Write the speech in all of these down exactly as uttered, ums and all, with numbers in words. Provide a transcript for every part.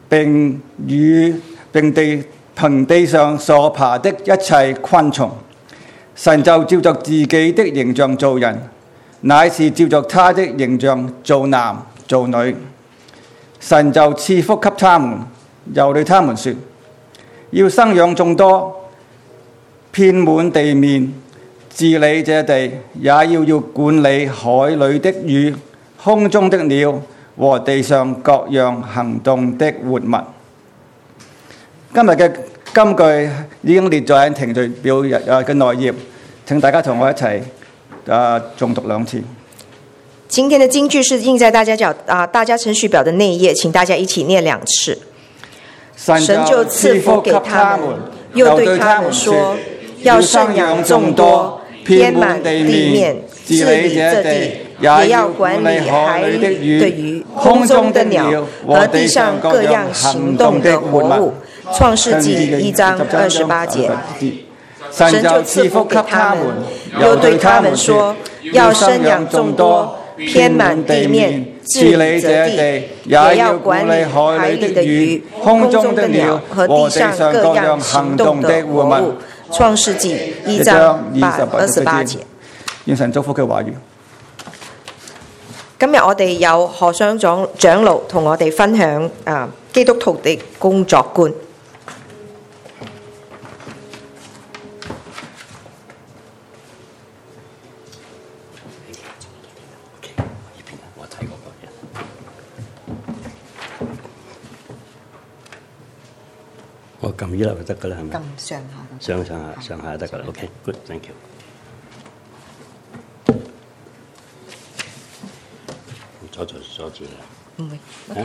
並與並地平地上所爬的一切昆蟲。神就照着自己的形象造人，乃是照着他的形象造男造女。神就賜福給他們，又對他們說：要生養眾多，遍滿地面，治理這地，也要要管理海裏的魚、空中的鳥和地上各樣行動的活物。今日嘅金句已經列在程序表嘅內頁，請大家同我一齊啊誦讀兩次。 今天的金句是印在大家角啊大家程序表的內頁，請大家一起念兩次。神就賜福給他們，又對他們說：要生養眾多，遍滿地面，治理這地，也要管理海裏的魚、空中的鳥和地上各樣行動的活物。創世紀一章二十八節。神就賜福給他們，又對他們說：要生養眾多，遍滿地面，治理這地，也要管理海裏的魚、空中的鳥和地上各樣行動的活物。創世紀一章二十八節。 願神祝福嘅話語。 今日我哋有何相長長老同我哋分享啊基督徒的工作觀。 我撳呢度就得噶啦，係咪？ 撳上下。 上上下上下得噶啦。OK， good，thank you。阻住阻住啦。 唔會。 啊？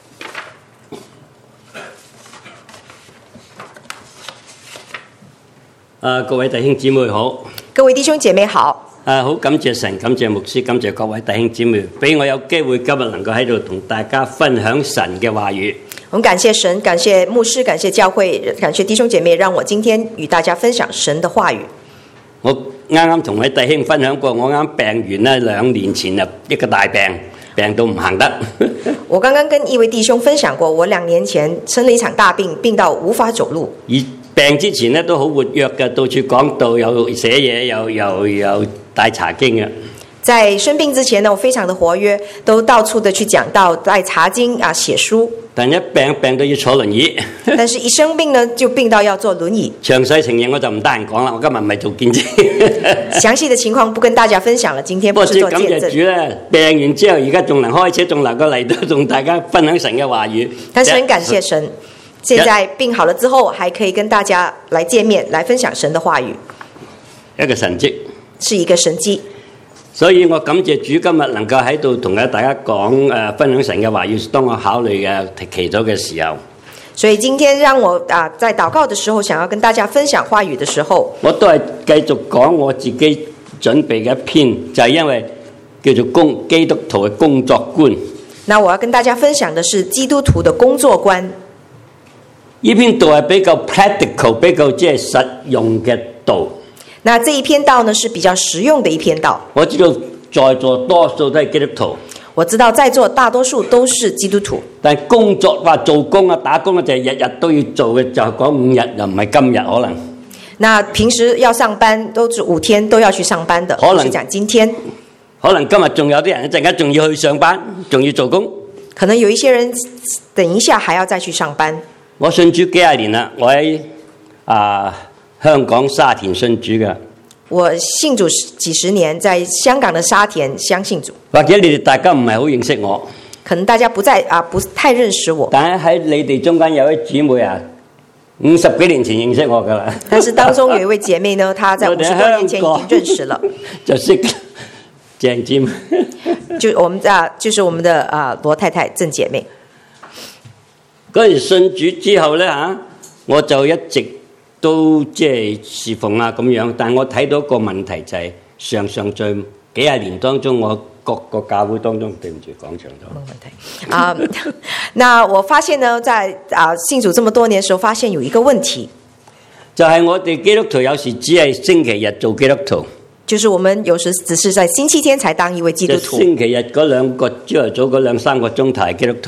啊，各位弟兄姊妹好。 各位弟兄姐妹好。 啊，好感謝神，感謝牧師，感謝各位弟兄姊妹，俾我有機會今日能夠喺度同大家分享神嘅話語。 我們感謝神，感謝牧師，感謝教會，感謝弟兄姐妹，讓我今天與大家分享神的話語。 我啱啱同位弟兄分享過，我啱病完咧，兩年前啊一個大病，病到唔行得。 我剛剛跟一位弟兄分享過，我兩年前生了一場大病，病到無法走路。 而病之前咧都好活躍嘅，到處講道，又寫嘢，又又又帶查經嘅。 在生病之前呢，我非常的活躍，都到處的去講道，帶查經啊，寫書。 但一病病到要坐輪椅， 但是一生病呢，就病到要坐輪椅。 詳細情形我就唔得閒講啦，我今日唔係做見證。 詳細的情況不跟大家分享了，今天不是做見證。 不過感謝主咧，病完之後而家仲能開車，仲能夠嚟到同大家分享神嘅話語。 但是很感謝神，現在病好了之後，還可以跟大家來見面，來分享神的話語。 一個神蹟， 是一個神蹟。 所以我感謝主今日能夠喺度同大家講誒、呃、分享神嘅話語，當我考慮嘅祈禱嘅時候， 所以今天讓我啊在禱告的時候，想要跟大家分享話語的時候， 我都係繼續講我自己準備嘅一篇，就係、是、因為叫做工基督徒嘅工作觀。 那我要跟大家分享的是基督徒的工作觀。 呢篇道係比較 practical， 比較即係實用嘅道。 那這一篇道呢，是比較實用的一篇道。 我知道在座多數都係基督徒， 我知道在座大多數都是基督徒。 但係工作話做工啊、打工啊，就係日日都要做嘅，就係講五日，又唔係今日可能。 那平時要上班都是五天都要去上班的， 可能是講今天。 可能今日仲有啲人一陣間仲要去上班，仲要做工。 可能有一些人等一下還要再去上班。 我信主幾廿年啦，我喺啊。香港沙田信主嘅， 我信主幾十年，在香港的沙田相信主。 或者你哋大家唔係好認識我， 可能大家不在啊，不太認識我。 但係喺你哋中間有位姊妹啊，五十幾年前認識我噶啦。 但是當中有一位姐妹呢，她在五十多年前已經認識了， 就識鄭姐妹， 就我們啊，就是我們的啊羅太太鄭姐妹。 嗰時信主之後咧嚇，我就一直都即係侍奉啊咁樣，但係我睇到一個問題就係上上在幾廿年當中，我各個教會當中，對唔住講長咗。冇問題啊。那我發現呢，在啊信主這麼多年嘅時候，發現有一個問題， 就係我哋基督徒有時只係星期日做基督徒， 就是我們有時只是在星期天才當一位基督徒。 星期日嗰兩個朝頭早嗰兩三個鐘頭係基督徒。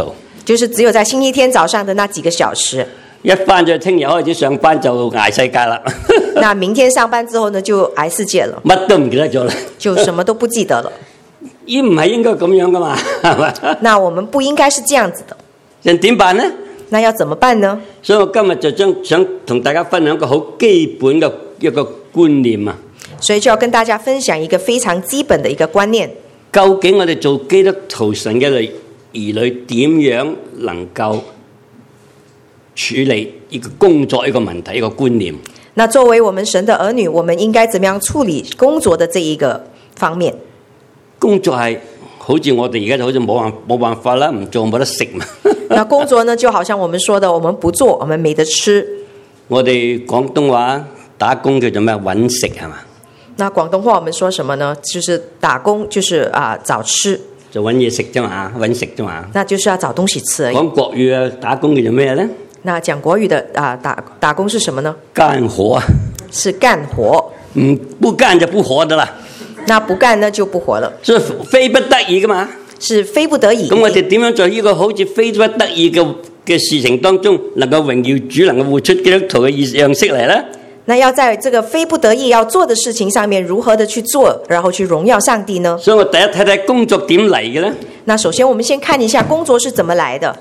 就是只有在星期天早上的那幾個小時。 一翻咗聽日開始上班就捱世界啦。 那明天上班之後呢，就捱世界了， 乜都唔記得咗啦， 就什麼都不記得了。 依唔係應該咁樣噶嘛，係嘛？ 那我們不應該是這樣子的。 人點辦呢？ 那要怎麼辦呢？ 所以我今日就將想同大家分享一個好基本嘅一個觀念啊。 所以就要跟大家分享一個非常基本的一個觀念。 究竟我哋做基督徒神嘅兒女點樣能夠處理一個工作一個問題一個觀念？ 那作為我們神的兒女，我們應該怎麼樣處理工作的這一個方面？ 工作係好似我哋而家就好似冇辦冇辦法啦，唔做冇得食嘛。 那工作呢，就好像我們說的，我們不做，我們沒得吃。 我哋廣東話打工叫做咩？揾食係嘛？ 那廣東話我們說什麼呢？就是打工，就是啊找吃， 就揾嘢食啫嘛，揾食啫嘛。 那就是要找東西吃而已。 講國語啊，打工叫做咩咧？ 那講國語的啊打打工是什麼呢？ 幹活啊， 是幹活。 唔不幹就不活的啦。 那不幹呢就不活了。 所以非不得已噶嘛。 是非不得已。 咁我哋點樣在呢個好似非不得已嘅嘅事情當中，能夠榮耀主，能夠活出基督徒嘅樣式嚟咧？ 那要在這個非不得已要做的事情上面，如何的去做，然後去榮耀上帝呢？ 所以我第一睇睇工作點嚟嘅咧。 那首先我們先看一下工作是怎麼來的。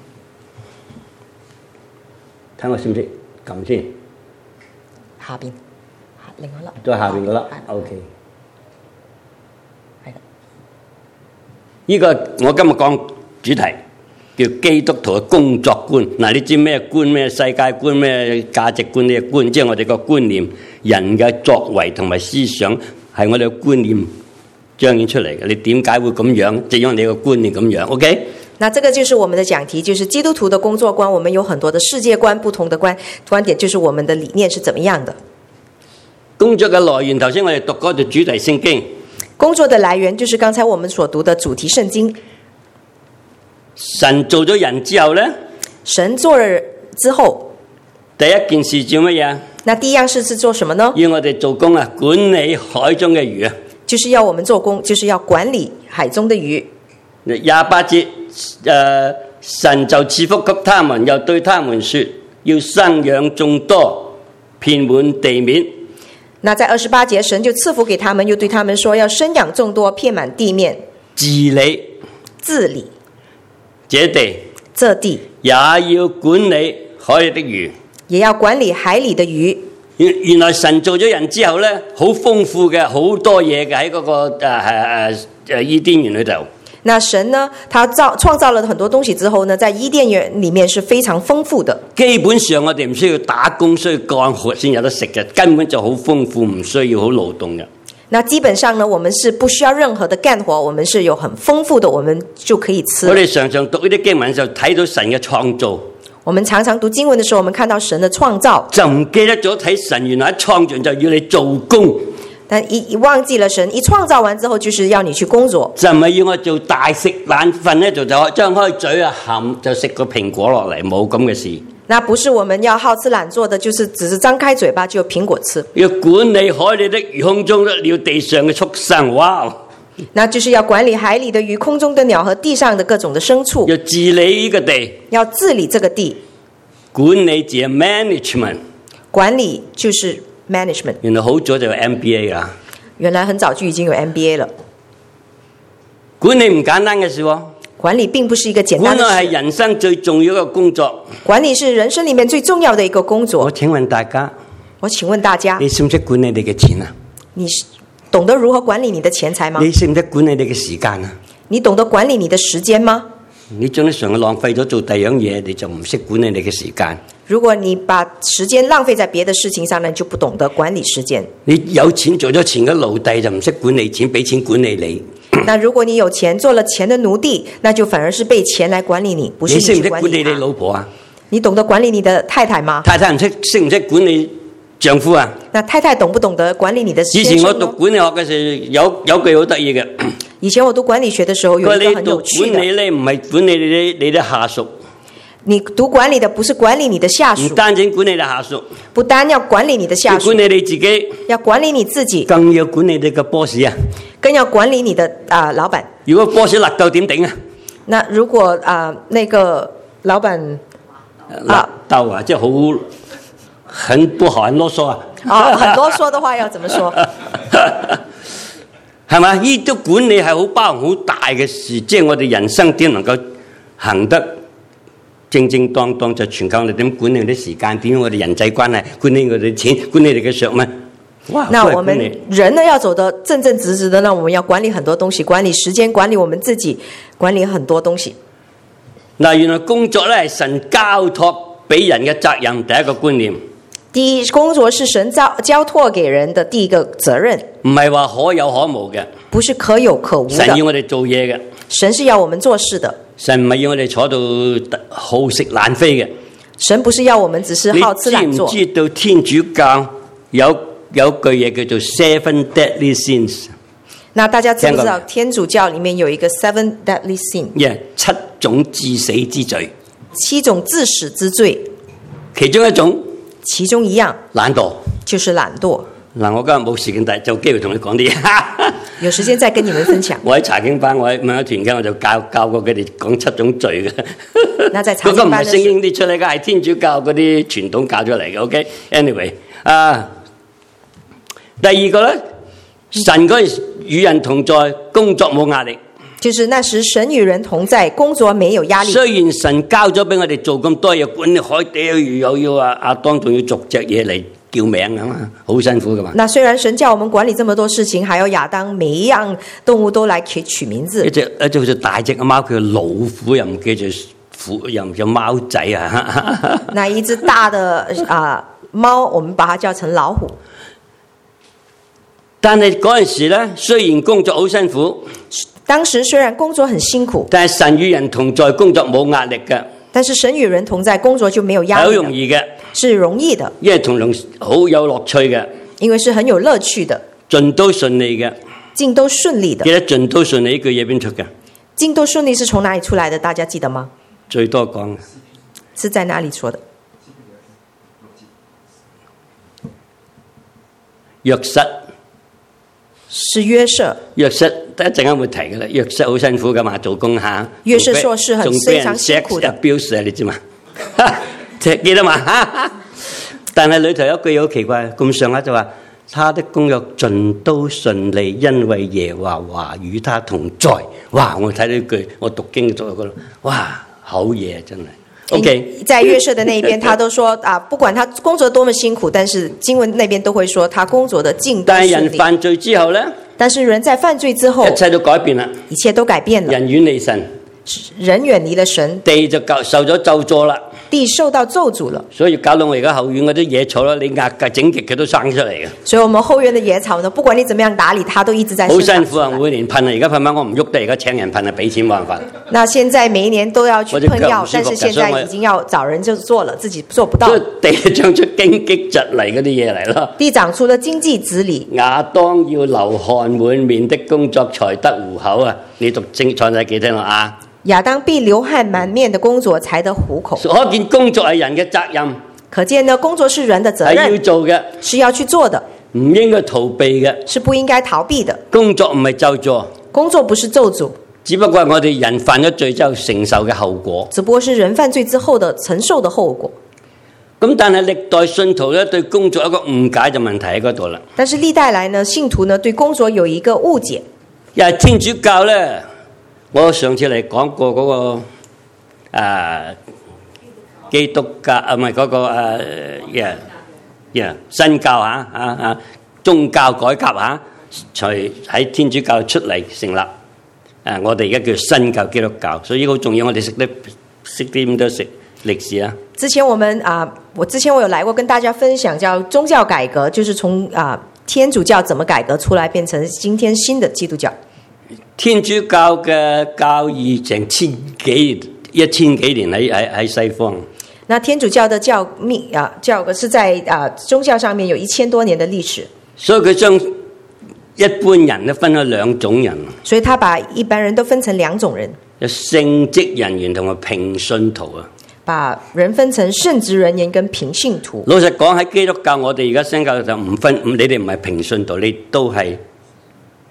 睇我識唔識撳先？ 下邊，另外一粒， 都係下邊嗰粒。OK。係啦。呢個我今日講主題叫基督徒嘅工作觀。嗱，你知咩觀？咩世界觀？咩價值觀？呢個觀，即係我哋個觀念，人嘅作為同埋思想係我哋嘅觀念彰顯出嚟嘅。你點解會咁樣？就因為你個觀念咁樣。OK。 那這個就是我們的講題，就是基督徒的工作觀。我們有很多的世界觀，不同的觀觀點，就是我們的理念是怎麼樣的。 工作嘅來源，頭先我哋讀嗰段主題聖經。 工作的來源就是剛才我們所讀的主題聖經。 神做咗人之後呢， 神做了之後， 第一件事做乜嘢？ 那第一樣事是做什麼呢？ 要我哋做工啊，管理海中嘅魚啊。 就是要我們做工，就是要管理海中的魚。 廿八節，誒、呃，神就賜福給他們，又對他們說，要生養眾多，遍滿地面。 那在二十八節，神就賜福給他們，又對他們說，要生養眾多，遍滿地面。 治理， 治理這地， 這地也要管理海裏的魚， 也要管理海裏的魚。 原原來神做咗人之後咧，好豐富嘅，好多嘢嘅喺嗰個誒誒誒誒伊甸園裏頭。 那神呢，他造創造了很多東西之後呢，在伊甸園裡面是非常豐富的。 基本上我哋唔需要打工，需要幹活先有得食嘅，根本就好豐富，唔需要好勞動嘅。 那基本上呢，我們是不需要任何的幹活，我們是有很豐富的，我們就可以吃。 我哋常常讀呢啲經文就睇到神嘅創造。 我們常常讀經文的時候，我們看到神的創造， 就唔記得咗睇神原來一創造就要你做工。 但一一忘記了神一創造完之後，就是要你去工作， 就唔係要我做大食懶瞓咧，就就張開嘴啊含就食個蘋果落嚟，冇咁嘅事。 那不是我們要好吃懶做的，就是只是張開嘴巴就有蘋果吃。 要管理海裏的魚，空中的鳥，地上嘅畜生。哇！ 那就是要管理海裡的魚、空中的鳥和地上的各種的牲畜。 要治理呢個地， 要治理這個地。 管理字 management， 管理就是 management。 原來好早就有 M B A 啦。 原來很早就已經有 M B A 了。 管理唔簡單嘅事喎。 管理並不是一個簡單的事。 管理係人生最重要一個工作。 管理是人生裡面最重要的一個工作。 我請問大家， 我請問大家， 你識唔識管理你嘅錢啊？ 你懂得如何管理你的錢財嗎？ 你識唔識管理你嘅時間啊？ 你懂得管理你的時間嗎？ 你將啲常浪費咗做第二樣嘢，你就唔識管理你嘅時間。 如果你把時間浪費在別的事情上呢，你就不懂得管理時間。 你有錢做咗錢嘅奴隸，就唔識管理錢，俾錢管理你。 那如果你有錢做了錢的奴隸，那就反而是被錢來管理你，不是你去管理他。你識唔識管理你老婆啊？你懂得管理你的太太嗎？ 太太唔識識唔識管理丈夫啊？ 那太太懂不懂得管理你的先生？ 以前我讀管理學嘅時候，有有句好得意嘅。 以前我讀管理學的時候，有一個很有趣的。 管理咧唔係管理你啲你啲下屬。 你讀管理的不是管理你的下屬， 唔單止管理你下屬， 不單要管理你的下屬， 要管理你自己， 要管理你自己， 更要管理你嘅 boss 啊， 更要管理你的啊、呃、老闆。 如果 boss 辣夠點頂啊？ 那如果啊、呃、那個老闆啊鬥啊，即係好很不好，很囉嗦啊！ 哦，很囉嗦的話要怎麼說？ 係嘛？呢啲管理係好包含好大嘅事，即係我哋人生點能夠行得正正當當，就全靠我哋點管理啲時間，點我哋人際關係，管理我哋錢，管理你嘅學問。哇！ 那我們人呢要走得正正直直的，那我們要管理很多東西，管理時間，管理我們自己，管理很多東西。 嗱，原來工作咧係神交託俾人嘅責任，第一個觀念。 第一，工作是神交交託給人的第一個責任， 唔係話可有可無嘅， 不是可有可無的。 神要我哋做嘢嘅， 神是要我們做事的。 神唔係要我哋坐到好食懶飛嘅。 神不是要我們只是好吃懶做。 你知唔知道天主教有有句嘢叫做 Seven Deadly Sins？ 那大家知唔知道天主教裡面有一個 Seven Deadly Sins？ yeah， 七種致死之罪。 七種致死之罪， 其中一種。 其中一樣懶惰， 就是懶惰。 嗱，我今日冇時間，但係就機會同你講啲嘢。 有時間再跟你們分享。 我喺查經班，我喺某一團間，我就教教過佢哋講七種罪嘅。 那在查經班嗰個唔係聖經啲出嚟嘅，係天主教嗰啲傳統教出嚟嘅。OK，anyway，、okay? 啊，第二個咧，神嗰陣與人同在，工作冇壓力。 就是那時神與人同在，工作沒有壓力。 雖然神交咗俾我哋做咁多嘢，管理海底又要啊阿當，仲要逐隻嘢嚟叫名啊嘛，好辛苦噶嘛。 那雖然神叫我們管理這麼多事情，還要亞當每一樣動物都來取取名字。 一隻一隻好似大隻嘅貓，叫老虎，又唔記住虎，又唔叫貓仔啊。 那一隻大的啊、呃、貓，我們把它叫成老虎。 但係嗰陣時咧，雖然工作好辛苦。 當時雖然工作很辛苦， 但係神與人同在，工作冇壓力嘅。 但是神與人同在，工作就沒有壓力。 好容易嘅， 是容易的， 因為同樣好有樂趣嘅。 因為是很有樂趣的， 盡都順利嘅， 盡都順利的。 記得盡都順利呢句嘢邊出嘅？ 盡都順利是從哪裡出來的？大家記得嗎？ 最多講是在哪裡說的？ 約瑟。 是約瑟， 約瑟一陣間會提嘅啦。約瑟好辛苦噶嘛，做工下。 約瑟說是很非常辛苦的。 abuse 你知嘛？記得嘛？但係裏頭有一句好奇怪，咁上下就話，他的工作盡都順利，因為耶和華與他同在。哇！我睇到呢句，我讀經就覺得，哇，好嘢真係。OK， 在約瑟的那邊，他都說啊，不管他工作多麼辛苦，但是經文那邊都會說他工作的盡都順利。 但係人犯罪之後呢？ 但是人在犯罪之後， 一切都改變啦， 一切都改變了。 人遠離神， 人遠離了神， 地就受咗咒詛啦。 地受到咒詛了， 所以搞到我而家後院嗰啲野草啦，你壓架整極佢都生出嚟嘅。 所以我們後院的野草呢，不管你怎麼樣打理，它都一直在生長出來。 好辛苦啊！每年噴啊，而家噴翻我唔喐得，而家請人噴啊，俾錢冇辦法。 那現在每一年都要去噴藥，但是現在已經要找人就做了，自己做不到。 地長出荊棘蒺藜嗰啲嘢嚟咯。 地長出了荊棘蒺藜。 亞當要流汗滿面的工作才得糊口啊！你讀經創世記聽啦啊！ 亞當必流汗滿面的工作才得糊口。 可見工作係人嘅責任。 可見呢，工作是人的責任， 係要做嘅， 是要去做的， 唔應該逃避嘅， 是不應該逃避的。 工作唔係咒詛， 工作不是咒詛， 只不過係我哋人犯咗罪之後承受嘅後果。 只不過是人犯罪之後的承受的後果。 咁但係歷代信徒咧對工作有一個誤解就問題喺嗰度啦。 但是歷代來呢，信徒呢對工作有一個誤解。 又係天主教咧。我上次嚟講過嗰、那個啊基督教啊，唔係嗰個誒呀呀新教啊啊啊宗教改革啊，隨喺天主教出嚟成立，誒、啊、我哋而家叫新教基督教，所以好重要，我哋識得識啲咁多識歷史啊。 之前我們啊，我之前我有來過跟大家分享，叫宗教改革，就是從啊天主教怎麼改革出來，變成今天新的基督教。 天主教嘅教義成千幾一千幾年喺喺喺西方。 那天主教的教密啊教是在啊宗教上面有一千多年的歷史。所以佢將一般人都分咗兩種人。 所以他把一般人都分成兩種人。 有聖職人員同埋平信徒啊。 把人分成聖職人員跟平信徒。 老實講喺基督教，我哋而家新教就唔分，你哋唔係平信徒，你都係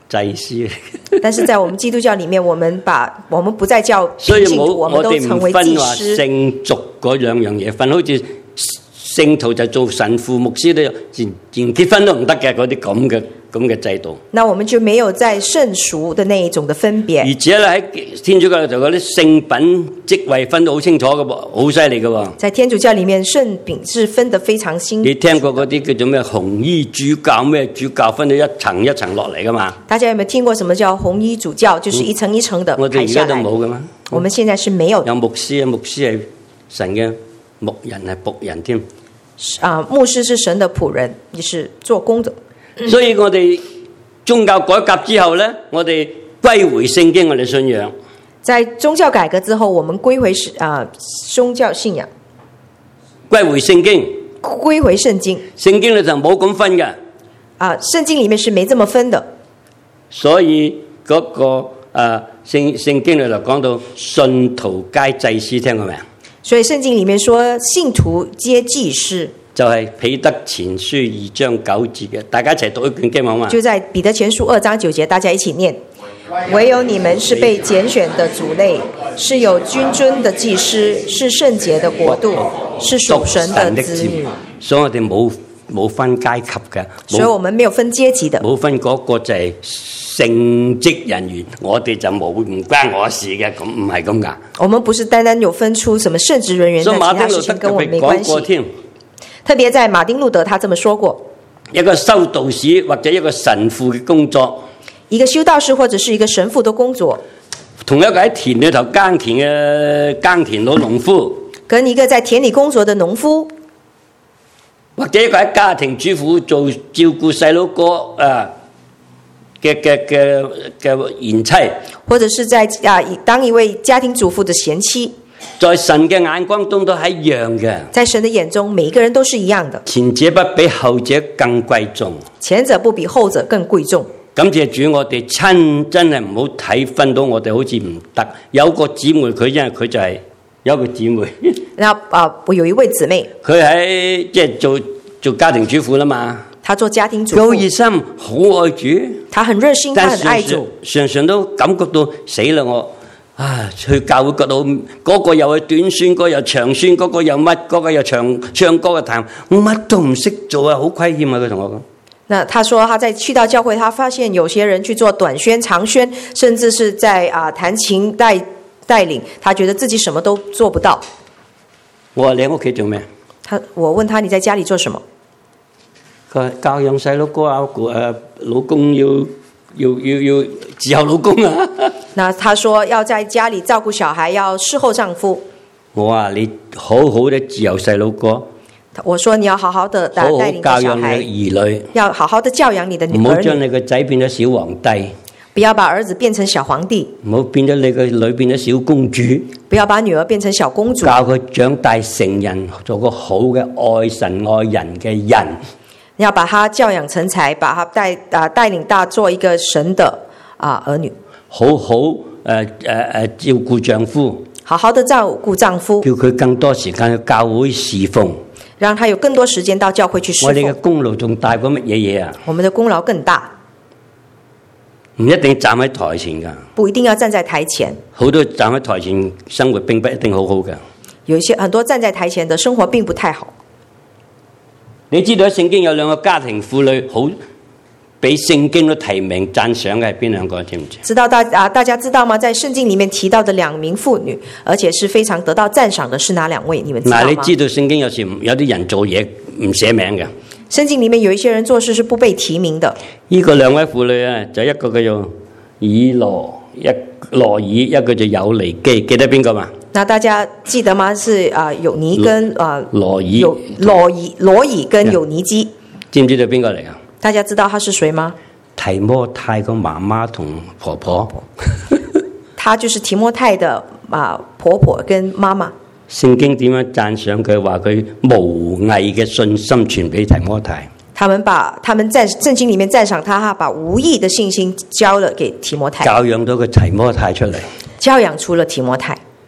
祭司。 但是在我們基督教裡面，我們把我們不再叫所以冇平信徒，我們都成為我哋唔分話祭司。 聖俗嗰兩樣嘢分，好似聖徒就做神父、牧師都連連結婚都唔得嘅嗰啲咁嘅咁嘅制度。 那我們就沒有在聖俗的那一種的分別。 而且咧喺天主教就嗰啲聖品職位分得好清楚嘅噃，好犀利嘅喎。 在天主教裡面，聖品是分得非常清楚。 你聽過嗰啲叫做咩紅衣主教咩主教分到一層一層落嚟噶嘛？ 大家有沒有聽過什麼叫紅衣主教？就是一層一層的我哋而家都排下來。 冇噶嘛。 我們現在是沒有的。 有牧師啊，牧師係神嘅牧人係僕人添。 啊，牧師是神的僕人，也是做工的。 所以我哋宗教改革之後咧，我哋歸回聖經我哋信仰。 在宗教改革之後，我們歸回啊宗教信仰， 歸回聖經， 歸回聖經。 聖經裏就冇咁分嘅。 啊，聖經裡面是沒這麼分的。 所以嗰、那個誒、呃、聖聖經裏就講到信徒皆祭司，聽過未啊？ 所以聖經裡面說信徒皆祭司， 就係彼得前書二章九節嘅，大家一齊讀一卷經文嘛。 就在彼得前書二章九節，大家一起念：唯有你們是被揀選的族類，是有君尊的祭司，是聖潔的國度，是屬神的子女。 所以我哋冇冇分階級嘅， 所以我們沒有分階級的， 冇分嗰個就係聖職人員，我哋就冇唔關我事嘅，咁唔係咁噶。 我們不是單單有分出什麼聖職人員， 所以馬但其他丁路德特事情跟我們沒別關係。 講過添， 特別在馬丁路德，他這麼說過： 一個修道士或者一個神父嘅工作， 一個修道士或者是一個神父的工作， 同一個喺田裏頭耕田嘅耕田佬農夫， 跟一個在田裏工作的農夫， 或者一個喺家庭主婦做照顧細佬哥啊嘅嘅嘅嘅賢妻， 或者是在啊當一位家庭主婦的賢妻， 在神嘅眼光中都係一樣嘅。 在神的眼中，每一個人都是一樣的。 前者不比後者更貴重， 前者不比後者更貴重。 感謝主，我哋親真係唔好睇分到我哋好似唔得。有個姊妹佢因為佢就係、是、有一個姊妹， 然後啊，我有一位姊妹， 佢喺即係做做家庭主婦啦嘛。 她做家庭主佢好熱婦， 心，好愛主， 她很熱心，她但很愛主。 常常都感覺到死啦我。啊！去教會覺得嗰、那個又係短宣，嗰、那個又長宣，嗰、那個又乜，嗰、那個又唱唱歌嘅彈，我乜都唔識做啊，好虧欠啊！佢同我講。 那他說他在去到教會，他發現有些人去做短宣、長宣，甚至是在啊彈琴帶帶領，他覺得自己什麼都做不到。 我話你喺屋企做咩？ 他我問他你在家裡做什麼？ 佢話教養細佬哥啊，誒老公要要要要伺候老公啊。 那他說要在家裡照顧小孩，要侍候丈夫。 我話你好好地伺候細佬哥， 我說你要好好的帶好好領教養你小孩， 兒女， 要好好的教養你的女唔好將兒女， 你個仔變咗小皇帝， 不要把兒子變成小皇帝， 唔好變咗你個女變咗小公主， 不要把女兒變成小公主， 教佢長大成人，做個好嘅愛神愛人嘅人。 要把他教養成才，把他帶啊帶領大做一個神的啊兒女， 好好誒誒誒照顧丈夫， 好好的照顧丈夫， 叫佢更多時間去教會侍奉。 讓他有更多時間到教會去侍我哋嘅奉。 功勞仲大過乜嘢嘢啊？ 我們的功勞更大， 唔一定站喺台前㗎， 不一定要站在台前。 好多站喺台前生活並不一定好好㗎。 有一些很多站在台前的生活並不太好。 你知道喺聖經有兩個家庭婦女好俾聖經都提名讚賞嘅係邊兩個？知唔知？ 知道大啊，大家知道嗎？在聖經裡面提到的兩名婦女，而且是非常得到讚賞的，是哪兩位？你們知道嗱， 嗎？ 你知道聖經有時有啲人做嘢唔寫名嘅。 聖經裡面有一些人做事是不被提名的。 呢個兩位婦女啊，就一個叫做以羅一羅爾，一個叫有尼基，記得邊個嘛？ 那大家記得嗎？是啊，有尼跟啊羅爾， 有羅爾羅爾跟有尼基， 知唔知道邊個嚟啊？ 大家知道他是誰嗎？ 提摩太個媽媽同婆婆， 他就是提摩太的啊婆婆跟媽媽。 聖經點樣讚賞佢？話佢無偽嘅信心傳俾提摩太。 他們把他們在聖經裡面讚賞他，哈，把無義的信心交了給提摩太， 教養到個提摩太出嚟。 教養出了提摩太。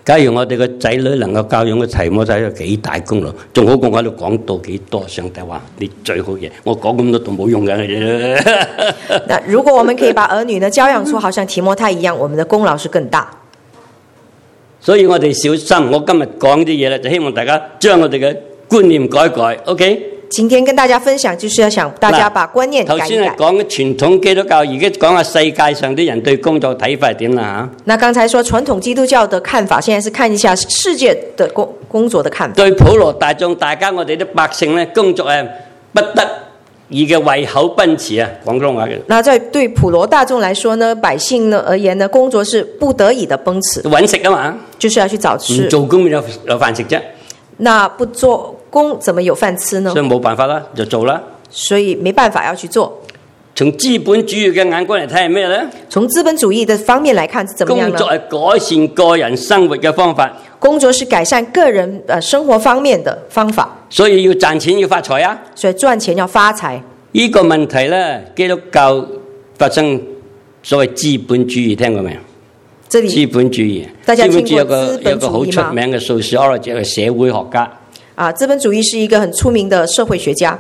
假如我哋個仔女能夠教養個提摩太，有幾大功勞，仲好過我喺度講到幾多。上帝話你最好嘢，我講咁多都冇用嘅。 那如果我們可以把兒女呢教養出好像提摩太一樣，我們的功勞是更大。 所以我哋小心，我今日講啲嘢咧，就希望大家將我哋嘅觀念改改。OK。 今天跟大家分享，就是要想大家把觀念改一改。 頭先係講傳統基督教，而家講下世界上啲人對工作睇法係點啦嚇。 那剛才說傳統基督教的看法，現在是看一下世界的工工作的看法。 對普羅大眾，大家我哋啲百姓咧，工作係不得已嘅為口奔馳啊，廣東話嘅。 那在對普羅大眾來說呢，百姓呢而言呢，工作是不得已的奔馳， 揾食啊嘛， 就是要去找吃。 唔做工有有飯食啫。 那不做工怎麼有飯吃呢？ 所以冇辦法啦，就做啦。 所以沒辦法要去做。 從資本主義嘅眼光嚟睇係咩呢？ 從資本主義的方面來看是怎麼樣呢？ 工作係改善個人生活嘅方法。 工作是改善個人呃生活方面的方法。 所以要賺錢要發財啊！ 所以賺錢要發財。 呢個問題呢，基督教發生所謂資本主義，聽過未？資本主義， 大家聽過資本主義有個資本主義嗎？ 有個好出名嘅 sociologist 嘅社會學家。 啊，資本主義是一個很出名的社會學家。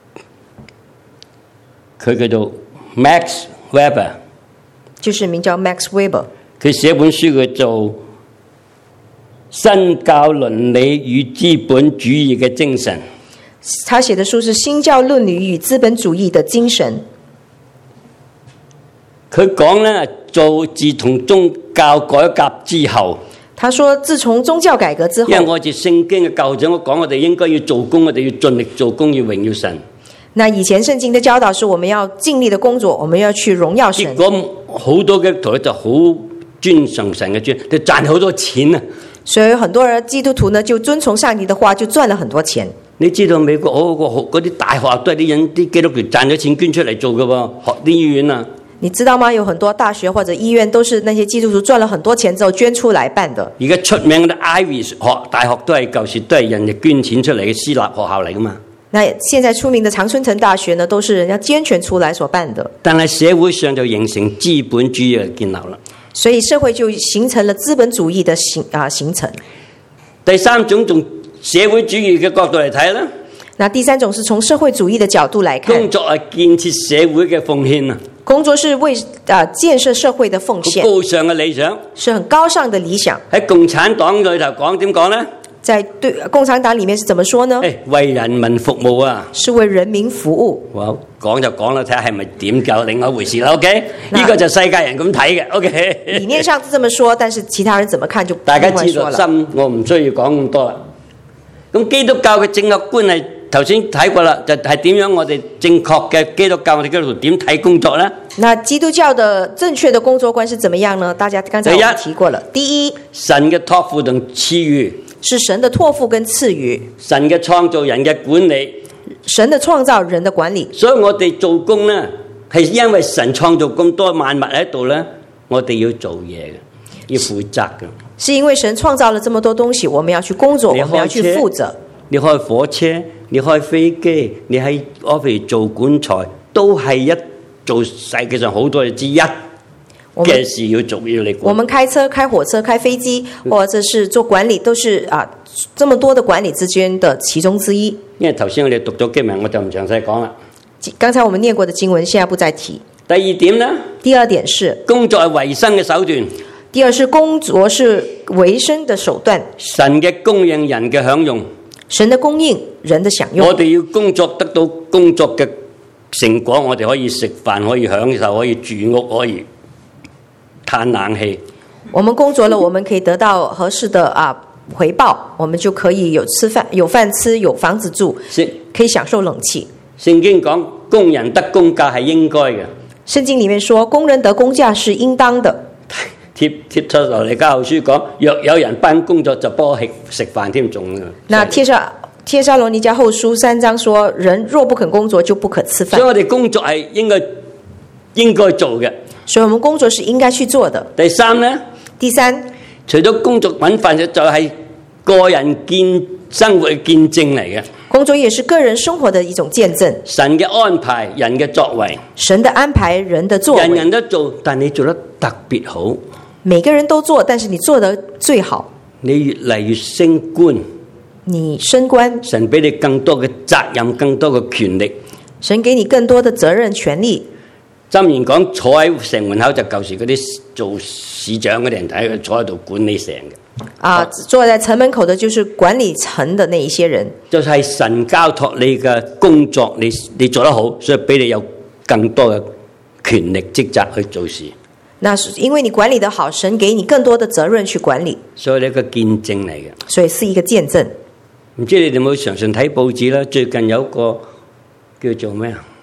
佢叫做 Max Weber， 就是名叫 Max Weber。 佢寫本書叫做《新教倫理與資本主義嘅精神》。 他寫的書是《新教倫理與資本主義的精神》。 佢講咧，做自從宗教改革之後， 他說自從宗教改革之後， 因為我哋聖經嘅教長，我講我哋應該要做工，我哋要盡力做工，要榮耀神。 那以前聖經的教導是我們要盡力的工作，我們要去榮耀神。 結果好多嘅徒就好尊崇神嘅尊，就賺好多錢啊！ 所以很多人基督徒呢就遵從上帝的話，就賺了很多錢。 你知道美國好個嗰啲大學都係啲人啲基督徒賺咗錢捐出嚟做嘅喎，學啲醫院啊。 你知道嗎？有很多大學或者醫院都是那些基督徒賺了很多錢之後捐出來辦的。 而家出名嘅 Ivy 學大學都係舊時都係人哋捐錢出嚟嘅私立學校嚟噶嘛。 那現在出名的常春藤大學呢，都是人家捐錢出來所辦的。 但係社會上就形成資本主義嘅建立啦。 所以社會就形成了資本主義的形啊形成。 第三種從社會主義嘅角度嚟睇咧， 那第三種是從社會主義的角度來看， 工作係建設社會嘅奉獻啊。 工作是為啊建設社會的奉獻， 高尚嘅理想， 是很高尚的理想。 喺共產黨裏頭講點講咧？ 在對共產黨裡面是怎麼說呢？ 誒，為人民服務啊， 是為人民服務。 哇，講就講啦，睇下係咪點夠另外一回事啦。OK，呢個就世界人咁睇嘅。OK， 理念上是這麼說，但是其他人怎麼看就大家知道心，我唔需要講咁多啦。咁基督教嘅正確觀係頭先睇過啦，就係點樣我哋正確嘅基督教我哋基督徒點睇工作咧？ 那基督教的正確的工作觀是怎麼樣呢？大家剛才我們提過了。第一， 神嘅託付同賜予， 是神的託付跟賜予， 神嘅創造人嘅管理， 神的創造人的管理。 所以我哋做工咧，係因為神創造咁多萬物喺度咧，我哋要做嘢嘅，要負責嘅。 是因為神創造了這麼多東西，我們要去工作，我們要去負責。 你開火車，你開飛機，你喺 office 做管材，都係一做世界上好多嘢之一嘅事要做，要你管。 我們開車、開火車、開飛機，或者是做管理，都是啊，這麼多的管理之間的其中之一。 因為頭先我哋讀咗經文，我就唔詳細講啦。 剛才我們念過的經文，現在不再提。 第二點呢？ 第二點是工作係維生嘅手段。 第二是工作是維生的手段。 神嘅供應，人嘅享用。 神的供應，人的享用。 我哋要工作得到工作嘅成果，我哋可以食飯，可以享受，可以住屋，可以嘆冷氣。 我們工作了，我們可以得到合適的啊回報，我們就可以有吃飯、有飯吃、有房子住，可以享受冷氣。 聖經講工人得工價係應該嘅。 聖經裡面說工人得工價是應當的。 帖帖撒羅尼迦後書講，若有人不肯工作，就幫我食食飯添，仲那帖撒帖撒羅尼迦後書三章說，人若不肯工作，就不可吃飯。 所以我哋工作係應該應該做嘅。 所以我們工作是應該去做的。 第三呢？ 第三， 除咗工作揾飯，就係個人見生活嘅見證嚟嘅。 工作也是個人生活的一種見證。 神嘅安排，人嘅作為。 神的安排，人的作為。 人人都做，但你做得特別好。 每個人都做，但是你做得最好。 你越嚟越升官， 你升官， 神俾你更多嘅責任，更多嘅權力。 神給你更多的責任權利。 箴言講坐喺城門口就舊時嗰啲做市長嗰啲人睇佢坐喺度管理城嘅。 啊，坐在城門口的就是管理城的那一些人。 就係神交託你嘅工作，你你做得好，所以俾你有更多嘅權力職責去做事。 那是因為你管理得好，神給你更多的責任去管理。 所以呢個見證嚟嘅。 所以是一個見證。 唔知你哋有冇常常睇報紙啦？最近有一個叫做咩啊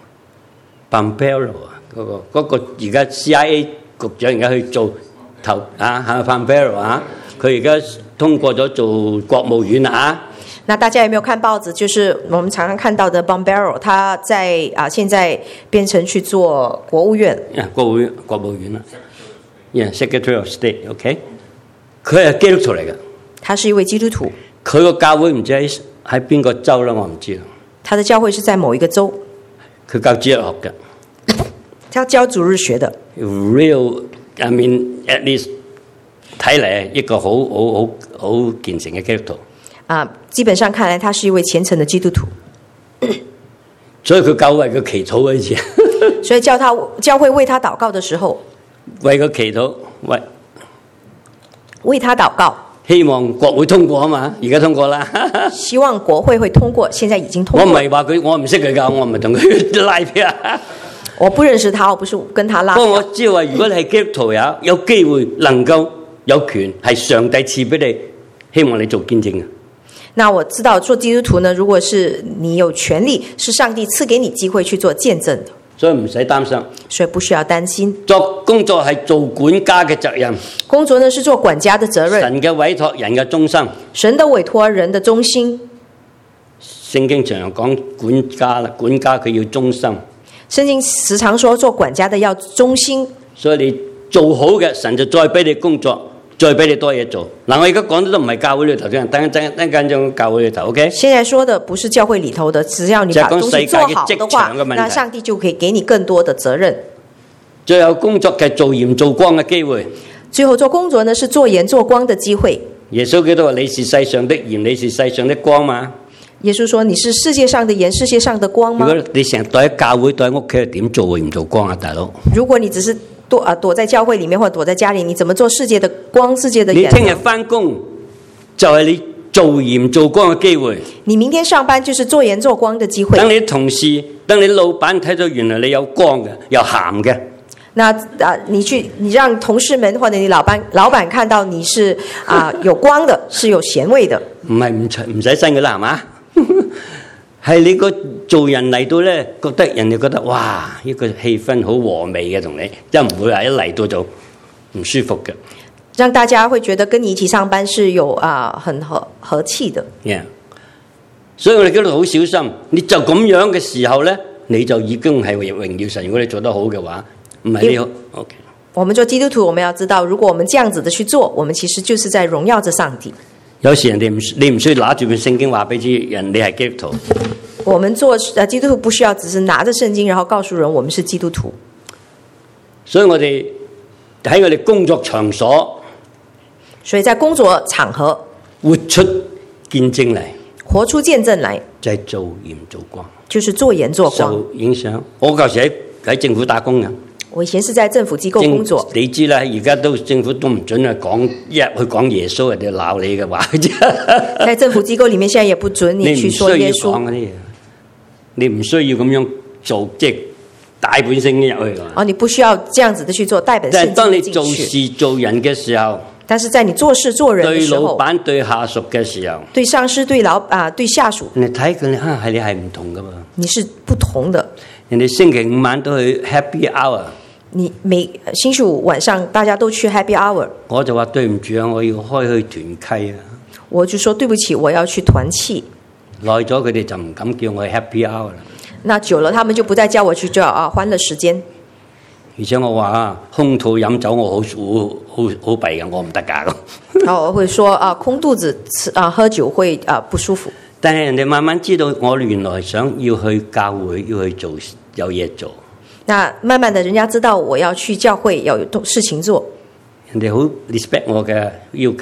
Pompeo 啊，嗰個嗰個而家 C I A 局長而家去做頭啊，係 Pompeo 啊，佢而家通過咗做國務院啊。 那大家有沒有看報紙？就是我們常常看到的 Pompeo，他在啊，現在變成去做國務院。 啊，國務院國務院啦 ，Yeah Secretary of State，OK， 佢係基督徒嚟嘅。 他是一位基督徒。 佢個教會唔知喺喺邊個州啦，我唔知啦。 他的教會是在某一個州。 佢教主日學嘅。 他教主日學的。 Real, I mean, at least 睇嚟一個好好好好虔誠嘅基督徒。 啊，基本上看來他是一位虔誠的基督徒。 所以佢教會為佢祈禱嗰一次。 所以叫他教會為他禱告的時候， 為佢祈禱，為為他禱告。 希望國會通過啊嘛，而家通過啦。 希望國會會通過，現在已經通過。 我唔係話佢，我唔識佢㗎，我唔係同佢拉票。 我不認識他，我不是跟他拉票。 不過我知道話，如果你係基督徒有有機會能夠有權，係上帝賜俾你，希望你做見證嘅。 那我知道做基督徒呢，如果是你有權利，是上帝賜給你機會去做見證的。 所以唔使擔心， 所以不需要擔心。 做工作係做管家嘅責任， 工作呢是做管家的責任。 神嘅委託人嘅忠心， 神的委託人的忠心。 聖經常常講管家啦，管家佢要忠心。 聖經時常說做管家的要忠心。 所以你做好嘅，神就再俾你工作。再俾你多嘢做。嗱，我而家講的都唔係教會裏頭先，等一陣等一間將教會裏頭 ，OK？ 現在說的不是教會裏頭的，只要你把東西做好的話，那上帝就可以給你更多的責任。 最後工作嘅做鹽做光嘅機會。 最後做工作呢，是做鹽做光的機會。 耶穌基督話：你是世上的鹽，你是世上的光嘛。 耶穌說：你是世界上的鹽，世界上的光嗎？ 如果你成日待喺教會，待喺屋企，點做鹽做光啊，大佬？ 如果你只是躲啊躲在教會裡面，或者躲在家裡，你怎麼做世界的光、世界的鹽？ 你聽日翻工就係你做鹽做光嘅機會。 你明天上班就是做鹽做光的機會。 等你同事、等你老闆睇到原來你有光嘅，有鹹嘅。 那啊，你去你讓同事們或者你老闆老闆看到你是啊有光的，是有鹹味的。 唔係唔唔使新嘅啦，係嘛？係你個做人嚟到咧，覺得人哋覺得哇，呢個氣氛好和美嘅，同你即係唔會話一嚟到就唔舒服嘅。 讓大家會覺得跟你一起上班是有啊很和和氣的。 Yeah. 所以我哋嗰度好小心，你就咁樣嘅時候咧，你就已經係榮耀神。如果你做得好嘅話，唔係你好 OK。 我們做基督徒，我們要知道，如果我們這樣子的去做，我們其實就是在榮耀着上帝。有時人哋唔，你唔需要拿住本聖經話俾人，你係基督徒。我們做呃基督徒不需要只是拿着聖經，然後告訴人我們是基督徒。所以我哋喺我哋工作場所，所以在工作場合活出見證嚟，活出見證嚟，就係做鹽做光，就是做鹽做光。受影響，我舊時喺喺政府打工嘅。我以前是在政府機構工作，你知啦，而家都政府都唔准去講一去講耶穌，人哋鬧你嘅話。在政府機構裡面，現在也不准你去說耶穌。你唔需要咁樣做，即係帶本聖經入去。哦，你不需要這樣子的去做，帶本聖經進去。但係當你做事做人嘅時候，但是在你做事做人嘅時候，對老闆對下屬嘅時候，對上司對老啊對下屬，你睇佢啊係你係唔同噶嘛？你是不同的。人哋星期五晚都去 Happy Hour。你每星期五晚上大家都去 Happy Hour， 我就話對唔住啊，我要開去團契啊。我就說對不起，我要去團契。耐咗佢哋就唔敢叫我去 Happy Hour 啦。那久了，他們就不再叫我去叫啊歡樂時間。而且我話啊，空肚飲酒我好好好好弊嘅，我唔得㗎。然後我會說啊，空肚子吃啊喝酒會啊不舒服。但係人哋慢慢知道我原來想要去教會，要去做有嘢做。那慢慢的人家知道我要去教會，要有事情做，人哋好 respect 我嘅要求，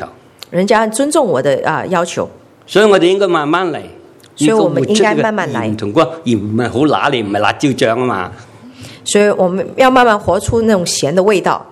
人家尊重我的啊要求。 所以我哋應該慢慢嚟。 所以我們應該慢慢來。 唔同個鹽唔係好揦你，唔係辣椒醬啊嘛。 所以我們要慢慢活出那種鹹的味道。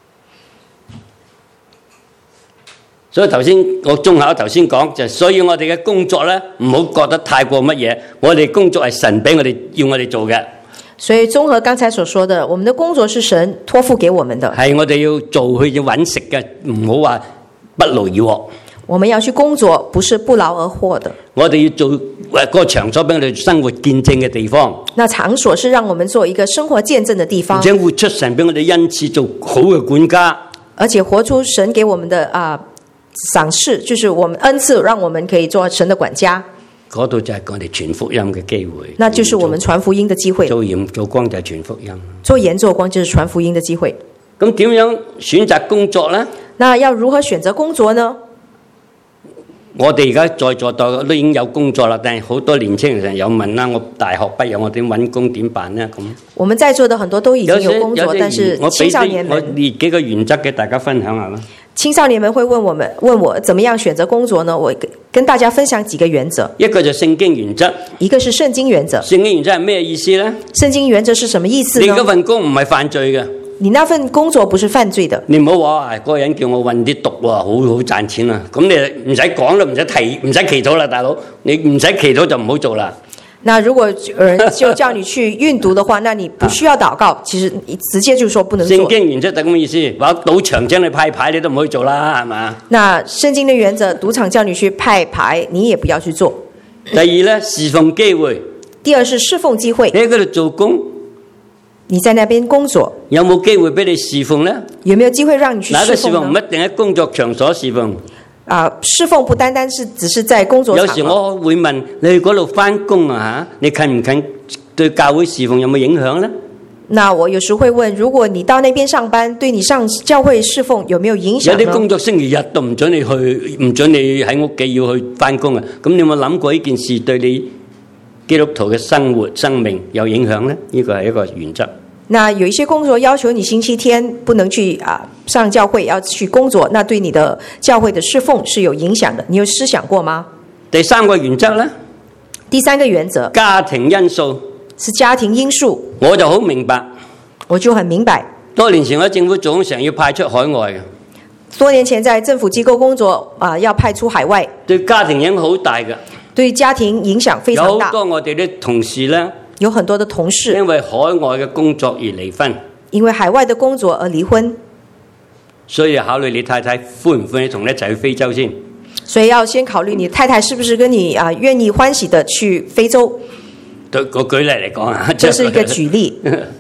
所以頭先我綜合頭先講就，所以我哋嘅工作咧，唔好覺得太過乜嘢。我哋工作係神俾我哋要我哋做嘅。 所以綜合剛才所說的，我們的工作是神託付給我們的， 係我哋要做去要揾食嘅，唔好話不勞而獲。 我們要去工作，不是不勞而獲的。 我哋要做誒嗰個場所俾我哋生活見證嘅地方。 那場所是讓我們做一個生活見證的地方， 而且活出神俾我哋恩賜做好嘅管家， 而且活出神給我們的啊賞賜，就是我們恩賜，讓我們可以做神的管家。 嗰度就係我哋傳福音嘅機會， 那就是我們傳福音的機會。 做鹽做光就係傳福音， 做鹽做光就是傳福音的機會。 咁點樣選擇工作呢？ 那要如何選擇工作呢？ 我哋而家在座都已經有工作啦，但係好多年輕人有問啦，我大學畢業我點揾工點辦呢？咁我們在座的很多都已經有工作，但是青少年們， 我列幾個原則給大家分享下啦。 青少年們會問我們，問我怎麼樣選擇工作呢？我跟大家分享幾個原則。 一個就聖經原則， 一個是聖經原則。聖經原則係咩意思呢？ 聖經原則是什麼意思呢？ 你嗰份工唔係犯罪嘅， 你那份工作不是犯罪的。 你唔好話嗰個人叫我運啲毒喎，好好賺錢啊！咁你唔使講啦，唔使提，唔使祈禱啦，大佬，你唔使祈禱就唔好做啦。 那如果有人就叫你去運毒的話，那你不需要禱告，其實你直接就說不能做。 聖經原則就咁嘅意思，話賭場將你派牌你都唔可以做啦，係嘛？ 那聖經的原則，賭場叫你去派牌，你也不要去做。 第二呢，侍奉機會。 第二是侍奉機會。 你喺嗰度做工， 你在那邊工作， 有冇機會俾你侍奉呢？ 有沒有機會讓你去侍奉呢？ 哪個侍奉唔一定喺工作場所侍奉。 啊，侍奉不單單是只是在工作場。 有時我會問你去嗰度返工啊嚇，你近唔近對教會侍奉有冇影響呢？ 那我有時會問，如果你到那邊上班，對你上教會侍奉有沒有影響呢？ 有啲工作星期日都唔准你去，唔准你喺屋企要去返工啊！咁你有冇諗過呢件事對你基督徒嘅生活生命有影響呢？呢個係一個原則。 那有一些工作要求你星期天不能去啊上教會，要去工作，那對你的教會的侍奉是有影響的。你有思想過嗎？ 第三個原則呢？ 第三個原則， 家庭因素是家庭因素。 我就好明白， 我就很明白。 多年前我喺政府做工成要派出海外嘅。 多年前在政府機構工作啊，要派出海外， 對家庭影響好大嘅。 對家庭影響非常大。 有好多我哋啲同事呢， 有很多的同事因為海外嘅工作而離婚， 因為海外的工作而離婚， 所以考慮你太太歡唔歡喜同你一齊去非洲先。 所以要先考慮你太太是不是跟你啊願意歡喜的去非洲。 對，我舉例嚟講啊， 這是一個舉例。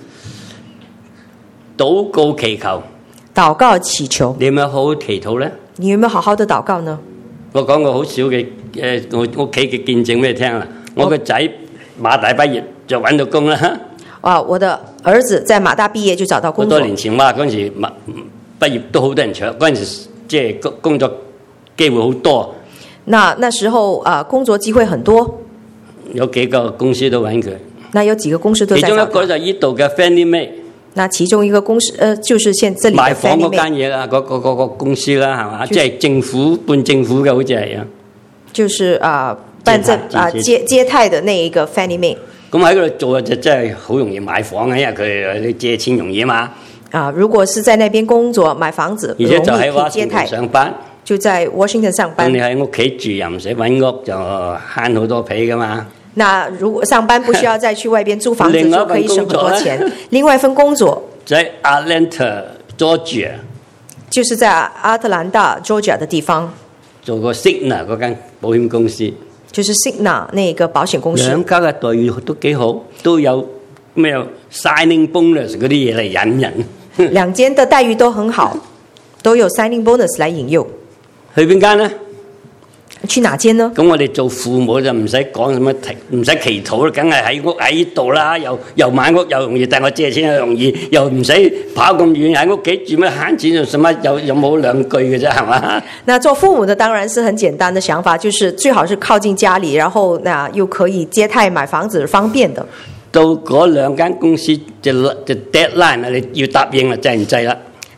禱告祈求， 禱告祈求， 你有冇好好祈禱呢？ 你有沒有好好的禱告呢？ 我講個好少嘅誒，我屋企嘅見證俾你聽啦。我個仔馬大畢業就揾到工啦。 啊，我的兒子在馬大畢業就找到工作。 好多年前哇，嗰陣時馬畢業都好多人搶，嗰陣時即係工工作機會好多。那那時候啊，工作機會很多， 有幾個公司都揾佢。 那有幾個公司都在找他。 其中一個就係呢度嘅 Fannie Mae。 那其中一個公司，呃，就是現這裡的 Fannie Mae 賣房嗰間嘢啦，嗰嗰嗰個公司啦，係嘛？即係政府半政府嘅，好似係啊。就是啊，辦證啊，接接貸的那一個 Fannie Mae。咁喺嗰度做就真係好容易買房嘅，因為佢你借錢容易啊嘛。啊，如果是在那邊工作買房子，而且就喺華盛頓上班，就在 Washington 上班。咁你喺屋企住又唔使揾屋，就慳好多皮噶嘛。那如果上班不需要再去外邊租房子，就可以省很多錢。另外一份工作在 Atlanta Georgia， 就是在亞特蘭大 Georgia 的地方做個 Cigna 嗰間保險公司，就是 Cigna 那個保險公司。兩家嘅待遇都幾好，都有咩 signing bonus 嗰啲嘢嚟引人。兩間的待遇都很好，都有 signing bonus 來引誘。去邊間呢？去哪間呢？咁我哋做父母就唔使講什麼，唔使祈禱啦，梗係喺屋喺度啦，又又買屋又容易，但我借錢又容易，又唔使跑咁遠，喺屋企住咩慳錢，又什麼有有冇兩句嘅啫，係嘛？那做父母的當然是很簡單的想法，就是最好是靠近家裏，然後那又可以接貸買房子方便的。到嗰兩間公司就就 deadline 啦，你要答應啦，制唔制啦？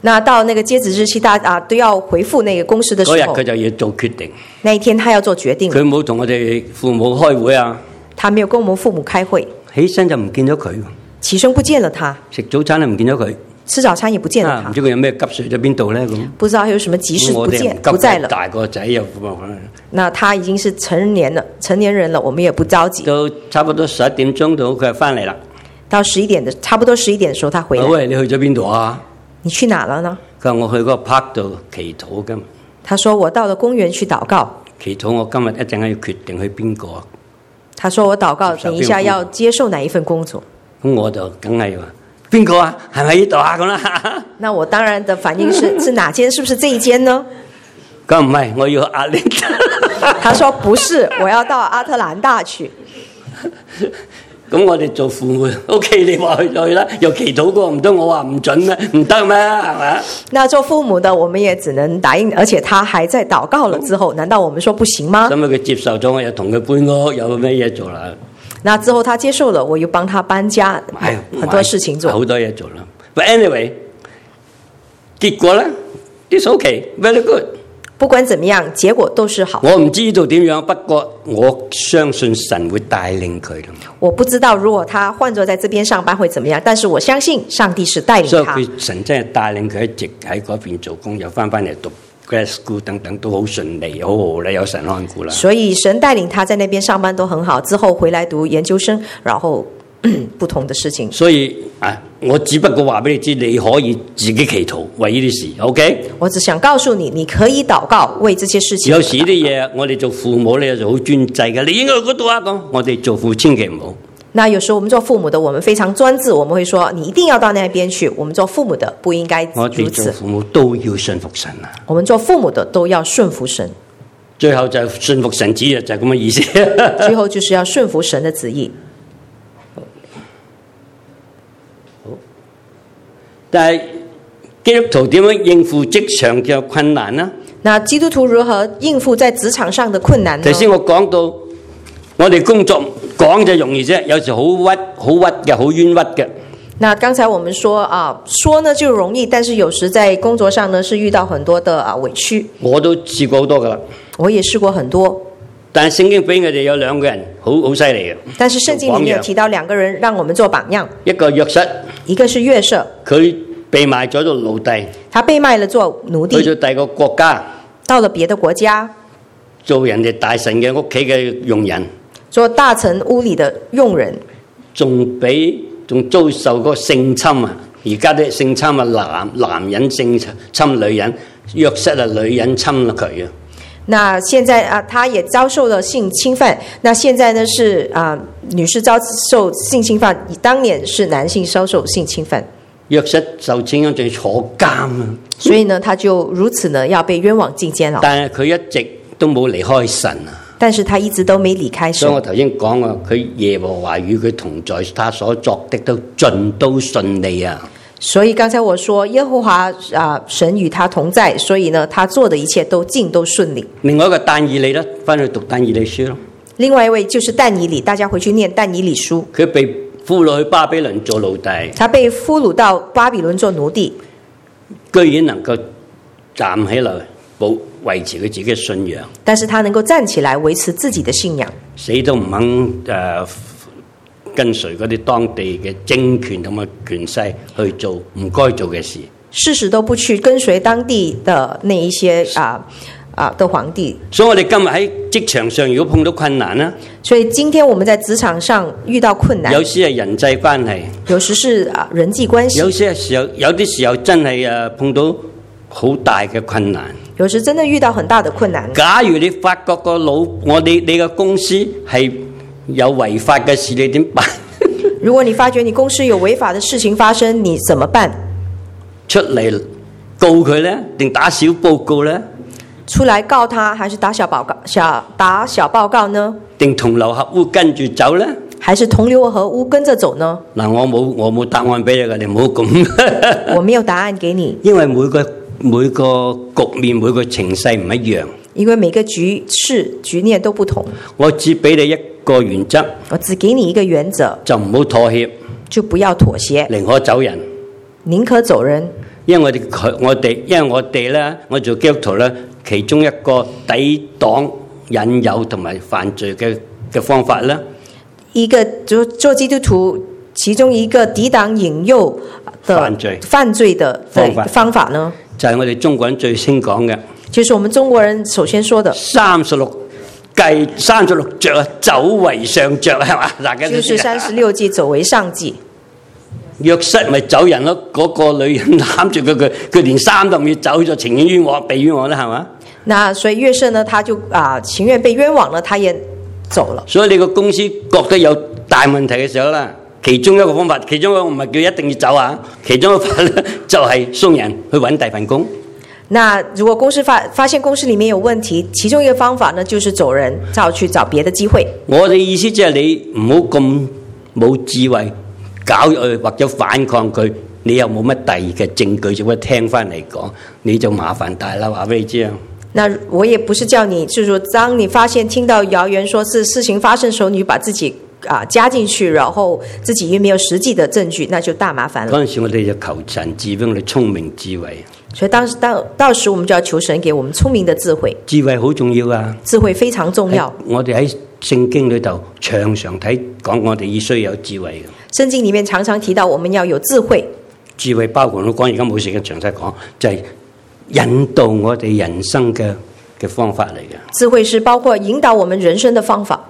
那到那個截止日期，大啊都要回復那個公司的時候， 嗰日佢就要做決定。 那一天他要做決定。 佢冇同我哋父母開會啊。 他沒有跟我們父母開會。 起身就唔見咗佢。 起身不見了他。 食早餐都唔見咗佢。 吃早餐也不見了他。 唔知佢有咩急事咗邊度咧咁。 不知道他有什麼急事不見不在了。 大個仔又那他已經是成年了，成年人了，我們也不着急。 到差不多十一點鐘到，佢就翻嚟啦。 到十一點的，差不多十一點的時候，他回來。 喂，你去咗邊度啊？ 你去哪了呢？ 佢話我去嗰個 park 度祈禱今日。 他說我到了公園去禱告。 祈禱我今日一陣間要決定去邊個。 他說我禱告，等一下要接受哪一份工作。 咁我就梗係話邊個啊？係咪呢度啊？咁啦。 那我當然的反應是是哪間？是不是這一間呢？ 佢唔係，我要去亞歷。 他說不是，我要到阿特蘭大去。 咁我哋做父母 ，OK， 你話去就去啦，又祈禱過，唔通我話唔準咩？唔得咩？係咪？ 那做父母的，我們也只能答應，而且他還在禱告了之後，難道我們說不行嗎？ 咁佢接受咗，我又同佢搬屋，有咩嘢做啦？ 那之後他接受了，我又幫他搬家，很多事情做， 好多嘢做啦。But anyway， 結果咧 ，it's okay，very good。 不管怎麼樣，結果都是好。 我唔知道點樣，不過我相信神會帶領佢。 我不知道如果他換作在這邊上班會怎麼樣，但是我相信上帝是帶領他。 所以佢神真係帶領佢一直喺嗰邊做工，又翻翻嚟讀 grad school 等等，都好順利，好好啦，有神看顧啦。 所以神帶領他在那邊上班都很好，之後回來讀研究生，然後不同的事情。 所以啊，我只不過話俾你知，你可以自己祈禱為呢啲事 ，OK？ 我只想告訴你，你可以禱告為這些事情。 有時呢啲嘢，我哋做父母咧就好專制嘅，你應該去嗰度啊咁。我哋做父千祈唔好。 那有時候我們做父母的，我們非常專制，我們會說你一定要到那邊去。我們做父母的不應該如此。 我哋做父母都要順服神啊。 我們做父母的都要順服神。 最後就係順服神旨意，就係咁嘅意思。 最後就是要順服神的旨意。 但係基督徒點樣應付職場嘅困難呢？ 那基督徒如何應付在職場上的困難呢？ 頭先我講到，我哋工作講就容易啫，有時好屈好屈嘅，好冤屈嘅。 那剛才我們說啊，說呢就容易，但是有時在工作上呢是遇到很多的啊委屈。 我都試過好多噶啦， 我也試過很多。 但係聖經俾我哋有兩個人好好犀利嘅。 但是聖經裡面有提到兩個人讓我們做榜樣， 一個約瑟， 一個是約瑟， 佢被賣咗做奴隸， 他被賣了做奴隸， 去咗第二個國家， 到了別的國家， 做人哋大臣嘅屋企嘅傭人， 做大臣屋裡的傭人， 仲俾仲遭受個性侵啊！而家啲性侵啊，男男人性侵女人，約瑟啊，女人侵咗佢啊！ 那現在啊，他也遭受了性侵犯。那現在呢是啊，女士遭受性侵犯，當年是男性遭受性侵犯。 約瑟受侵犯仲要坐監啊！ 所以呢，他就如此呢要被冤枉進監牢。 但係佢一直都冇離開神啊！ 但是他一直都沒離開神。 所以我頭先講啊，佢耶和華與佢同在，他所作的都盡都順利啊！ 所以剛才我說耶和華啊，神與他同在，所以呢，他做的一切都盡都順利。 另外一個但以理呢，翻去讀但以理書咯。 另外一位就是但以理，大家回去念但以理書。 佢被俘虜去巴比倫做奴隸， 他被俘虜到巴比倫做奴隸， 居然能夠站起來保維持佢自己嘅信仰。 但是他能夠站起來維持自己的信仰， 死都唔肯誒、呃、跟隨嗰啲當地嘅政權同埋權勢去做唔該做嘅事， 誓死都不去跟隨當地的那一些啊啊的皇帝。 所以我哋今日喺職場上如果碰到困難啦， 所以今天我們在職場上遇到困難， 有時係人際關係， 有時是啊人際關係， 有些時候有啲時候真係誒碰到好大嘅困難。 有時真的遇到很大的困難。 假如你發覺個老我哋你嘅公司係有違法嘅事，你點辦？ 如果你發覺你公司有違法的事情發生，你怎麼辦？ 出嚟告佢呢？定打小報告呢？ 出來告他，還是打小報告？小打小報告呢？ 定同流合污跟住走呢？ 還是同流合污跟着走呢？ 嗱，我冇我冇答案俾你㗎，你唔好咁。 我沒有答案給你， 因為每個每個局面每個情勢唔一樣， 因為每個局勢局面都不同。 我只俾你一個原則， 我只給你一個原則， 就唔好妥協， 就不要妥協， 寧可走人。 寧可走人。 因為我哋佢我哋因為我哋咧，我做基督徒咧，其中一個抵擋引誘同埋犯罪嘅嘅方法咧， 一個做做基督徒其中一個抵擋引誘的犯罪犯罪的方法方法呢， 就係我哋中國人最先講嘅， 就是我們中國人首先說的三十六計三十六着走為上着係嘛？大家都知就是三十六計走為上計。 約瑟咪走人咯，嗰、那個女人攬住佢，佢佢連衫都唔要走咗，情願冤枉被冤枉啦，係嘛？ 那所以約瑟呢，他就啊、呃、情願被冤枉了，他也走了。 所以你個公司覺得有大問題嘅時候啦，其中一個方法，其中一個唔係叫一定要走啊，其中一個方法咧就係送人去揾第份工。 那如果公司發發現公司裡面有問題，其中一個方法呢，就是走人，就去找別的機會。 我哋意思即係你唔好咁冇智慧。搞入去或者反抗佢，你又冇乜第二嘅證據，只會聽翻嚟講，你就麻煩大啦。話俾你知啊。 那我也不是叫你，就是說，當你發現聽到謠言說是事情發生的時候，你把自己啊加進去，然後自己又沒有實際的證據，那就大麻煩了。 嗰陣時我哋就求神賜俾我哋聰明智慧。 所以當時到到時我們就要求神給我們聰明的智慧。 智慧好重要啊！ 智慧非常重要。 我哋喺聖經裏頭常常睇講，我哋必須有智慧嘅。 聖經裡面常常提到我們要有智慧。 智慧包括我講，而家冇時間詳細講，就係、是、引導我哋人生嘅嘅方法嚟嘅。 智慧是包括引導我們人生的方法。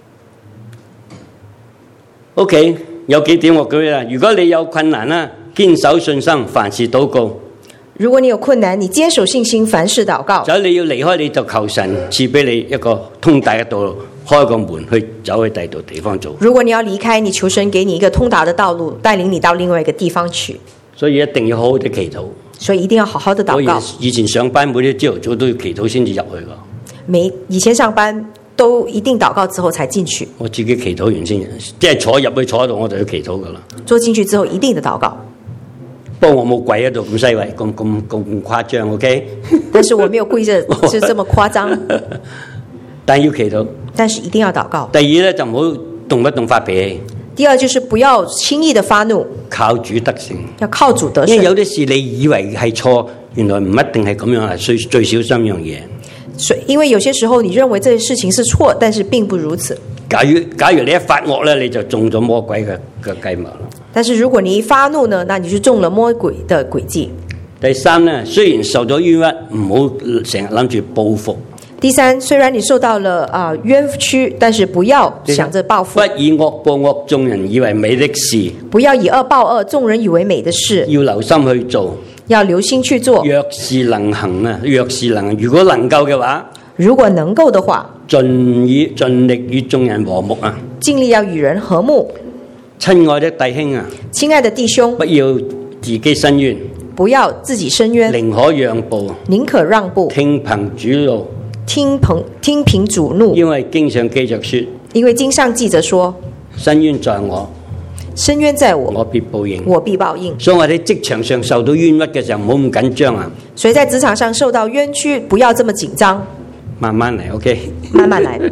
OK， 有幾點我舉啦。如果你有困難啦，堅守信心，凡事禱告。 如果你有困難，你堅守信心，凡事禱告。 就你要離開，你就求神賜俾你一個通達嘅道路，開個門去走去第二度地方做。 如果你要離開，你求神給你一個通達的道路，帶領你到另外一個地方去。 所以一定要好好地祈禱。 所以一定要好好的禱告。 我以前上班每日朝頭早都要祈禱先至入去噶。 每以前上班都一定禱告之後才進去。 我自己祈禱完先，即係坐入去坐喺度我就要祈禱噶啦。 坐進去之後一定的禱告。 不過我冇跪喺度咁犀利，咁咁咁誇張 ，OK？ 但是我沒有跪着，就這麼誇張。 但要祈禱， 但是一定要禱告。 第二咧就唔好動不動發脾氣。 第二就是不要輕易的發怒， 靠主得勝， 要靠主得勝。 因為有啲事你以為係錯，原來唔一定係咁樣，係最最小心樣嘢。 所以因為有些時候你認為這件事情是錯，但是並不如此。 假如假如你一發惡咧，你就中咗魔鬼嘅嘅計謀啦。 但是如果你一發怒呢，那你就中了魔鬼的詭計。 第三呢，雖然受咗冤屈，唔好成日諗住報復。 第三，雖然你受到了啊、呃、冤屈，但是不要想着報復。 不以惡報惡，眾人以為美的事。 不要以惡報惡，眾人以為美的事。 要留心去做。 要留心去做。 若是能行啊，若是能，如果能夠嘅話， 如果能夠的話， 盡以盡力與眾人和睦啊。 盡力要與人和睦。 親愛的弟兄啊， 親愛的弟兄， 不要自己伸冤， 不要自己伸冤， 寧可讓步， 寧可讓步， 聽憑主怒， 聽憑聽憑主怒， 因為經上記着說， 因為經上記着說， 伸冤在我， 伸冤在我， 我必報應， 我必報應。 所以我哋職場上受到冤屈嘅時候，唔好咁緊張啊。 所以在職場上受到冤屈，不要這麼緊張， 慢慢嚟 ，OK， 慢慢來。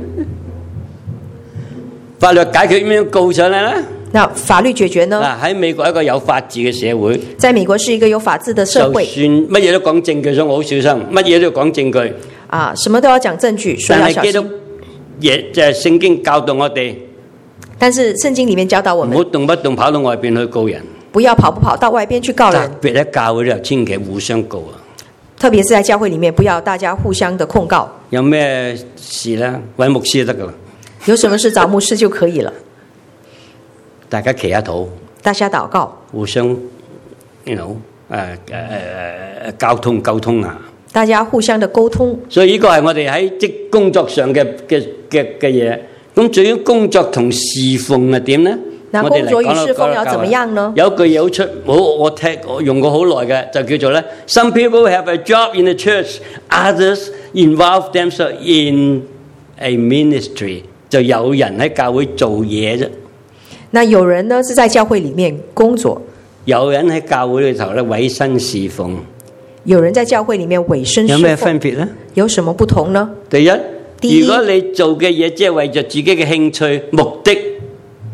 法律解決點樣告上嚟咧？ 那法律解決呢？ 嗱，喺美國一個有法治嘅社會， 在美國是一個有法治的社會， 就算乜嘢都講證據，所以我好小心，乜嘢都要講證據。 啊，什麼都要講證據，所以要小心。 但係基督嘢就係聖經教導我哋， 但是聖經裡面教導我們， 唔好動不動跑到外邊去告人， 不要跑不跑到外邊去告人。 特別喺教會咧，千祈互相告啊！ 特別是在教會裡面，不要大家互相的控告。 有咩事咧，揾牧師就得噶啦。 有什麼事找牧師就可以了。 大家祈下禱， 大家禱告， 互相，you know，誒誒誒交通溝通啊！ 大家互相的溝通。所以呢個係我哋喺即工作上嘅嘅嘅嘅嘢。咁至於工作同侍奉係點咧？ 那工作與侍奉要怎麼樣呢？ 有一句嘢好出，我我聽我用過好耐嘅，就叫做咧 ：Some people have a job in the church, others involve themselves in a ministry。就有人喺教會做嘢啫。 那有人呢是在教會裡面工作， 有人喺教會裏頭咧委身侍奉。 有人在教會裡面委身侍奉。 有咩分別呢？ 有什麼不同呢？ 第一， 第一， 如果你做嘅嘢只係為咗自己嘅興趣目的，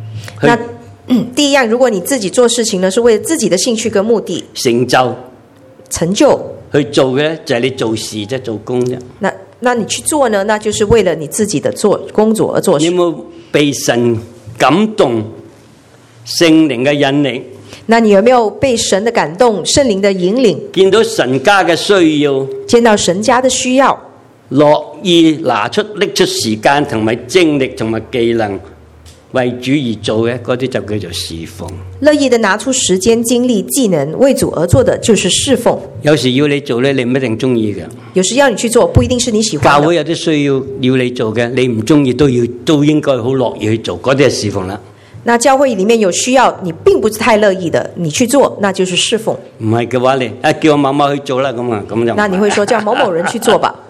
那、嗯、第一樣，如果你自己做事情呢，是為了自己的興趣跟目的成就， 成就。 去做嘅咧就係你做事啫，做工啫。 那那你去做呢？那就是為了你自己的做工作而做事。 你有冇被神感動、聖靈嘅引領？ 那你有沒有被神的感動、聖靈的引領？ 見到神家嘅需要， 見到神家的需要， 樂意拿出拎出時間同埋精力同埋技能為主而做嘅，嗰啲就叫做侍奉。 樂意的拿出時間、精力、技能為主而做的，就是侍奉。 有時要你做咧，你唔一定中意嘅。 有時要你去做，不一定是你喜歡的。 教會有啲需要要你做嘅，你唔中意都要都應該好樂意去做，嗰啲係侍奉啦。 那教會裡面有需要，你並不是太樂意的，你去做，那就是侍奉。 唔係嘅話，你啊叫我某某去做啦，咁啊咁就。 那你會說叫某某人去做吧？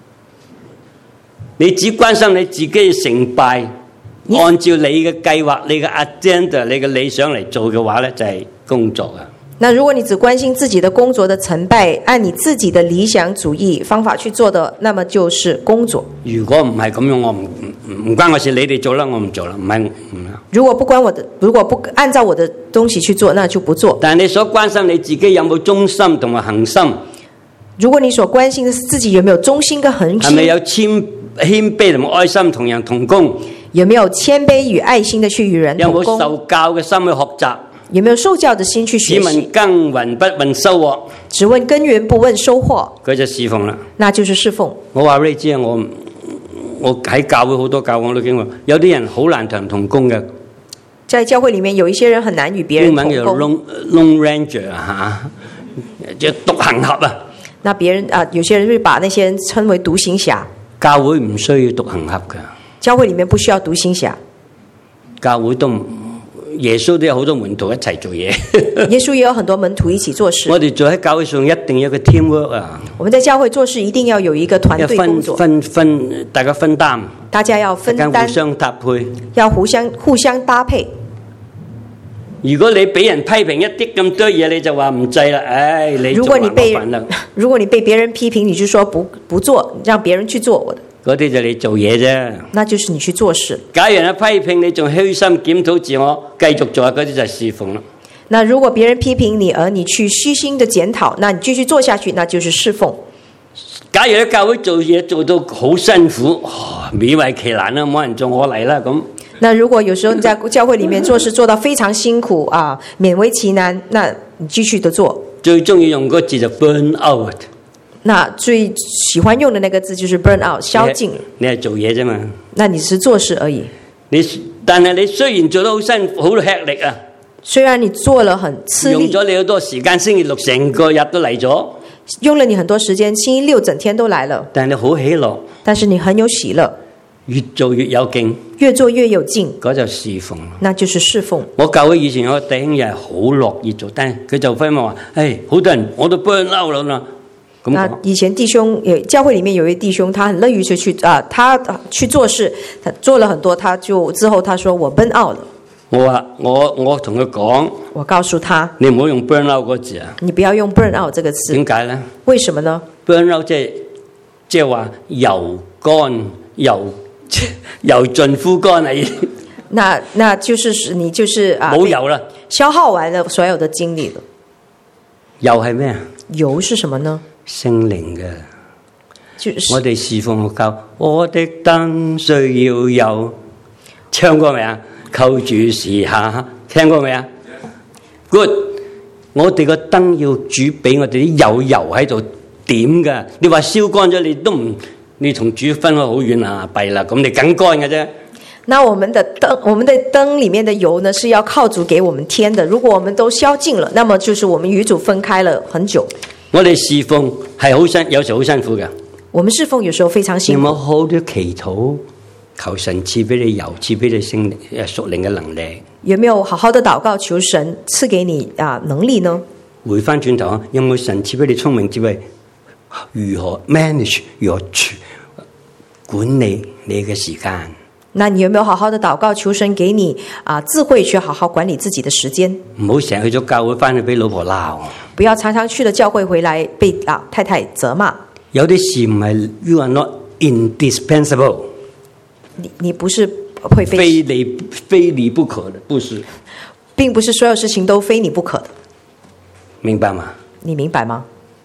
你只關心你自己嘅成敗。按照你嘅計劃、你嘅 agenda、你嘅理想嚟做嘅話咧，就係、是、工作啊。 那如果你只關心自己的工作的成敗，按你自己的理想主義方法去做的，那麼就是工作。 如果唔係咁樣，我唔唔唔關我事，你哋做啦，我唔做啦，唔係唔。 如果不關我的，如果不按照我的東西去做，那就不做。 但係你所關心你自己有冇忠心同埋恆心？ 如果你所關心的是自己有沒有忠心跟恆心， 係咪有謙謙卑同埋愛心同人同工？ 有沒有謙卑與愛心的去與人同工？ 有冇受教嘅心去學習？ 有沒有受教的心去學習？ 只問耕耘不問收穫， 只問耕耘不問收穫， 佢就侍奉啦。 那就是侍奉。 我話俾你知啊，我我喺教會好多教會我都經過，有啲人好難同人同工嘅。 在教會裡面有一些人很難與別人同工。 英文叫 lone lone ranger 啊，即係獨行俠啊。 那別人啊，有些人會把那些人稱為獨行俠。 教會唔需要獨行俠嘅。 教會裡面不需要獨行俠。 教會都耶穌都有好多門徒一齊做嘢。 耶穌也有很多門徒一起做事。 我哋做喺教會上一定要有個 teamwork 啊。 我們在教會做事一定要有一個團隊工作。 分分分，大家分擔。 大家要分擔。 互相搭配。 要互相互相搭配。 如果你俾人批評一啲咁多嘢，你就話唔制啦，唉，你如果你被如果你被別人批評，你就說不不做，讓別人去做我的。 嗰啲就你做嘢啫， 那就是你去做事。 假如人批評你，仲虛心檢討自我，繼續做，嗰啲就係侍奉啦。 那如果別人批評你，而你去虛心的檢討，那你繼續做下去，那就是侍奉。 假如喺教會做嘢做到好辛苦，哦，勉為其難啦，冇人做我嚟啦咁。 那如果有時候你在教會裡面做事做到非常辛苦啊，勉為其難，那你繼續的做。 最中意用個字就 burn out。 那最喜歡用的那個字就是 burn out， 消盡。 你係做嘢啫嘛？ 那你是做事而已。 你但係你雖然做得好辛苦，好吃力啊。 雖然你做了很吃力， 用咗你好多時間，星期六成個日都嚟咗。 用了你很多時間，星期六整天都來了。 但係你好喜樂。但是你很有喜樂。 越做越有勁， 越做越有勁， 嗰就侍奉。 那就是侍奉。 我教會以前有個弟兄又係好樂意做，但係佢就揮話：，唉，好多人我都 burn out 啦。 那以前弟兄，教會裡面有一位弟兄，他很樂於去去啊，他去做事，他做了很多，他就之後他說我 burn out 了。 我話我我同佢講，我告訴他， 你唔好用 burn out 嗰字啊。 你不要用 burn out 這個詞。 點解咧？ 為什麼呢 ？burn out 即係即係話油乾油。油盡枯乾啊！ 那那就是你就是啊， 冇油啦， 消耗完了所有的精力了。 油係咩啊？ 油是什麼呢？ 聖靈嘅， 就是我哋侍奉學教，我的燈需要油，唱過未啊？扣住時下，聽過未啊 ？Good， 我哋個燈要煮俾我哋啲有油喺度點噶，你話燒乾咗你都唔。你同主分開好遠啊，弊啦！咁你更乾嘅啫。 那我們的燈，我們的燈裡面的油呢，是要靠主給我們添的。如果我們都燒盡了，那麼就是我們與主分開了很久。 我哋侍奉係好辛，有時好辛苦嘅。 我們侍奉有時候非常辛苦。 你有冇好啲祈禱，求神賜俾你油，賜俾你聖靈誒屬靈嘅能力？ 有沒有好好的禱告，求神賜給你啊能力呢？ 回翻轉頭啊，有冇神賜俾你聰明智慧？如何 manage 如何管理你嘅時間？ 那你有沒有好好的禱告，求神給你啊智慧，去好好管理自己的時間？ 唔好成日去咗教會翻去俾老婆鬧。 不要常常去了教會回來被啊太太責罵。 有啲事唔係 you are not indispensable。 你你不是會被非你非你不可的，不是， 並不是所有事情都非你不可的。 明白嗎？ 你明白嗎？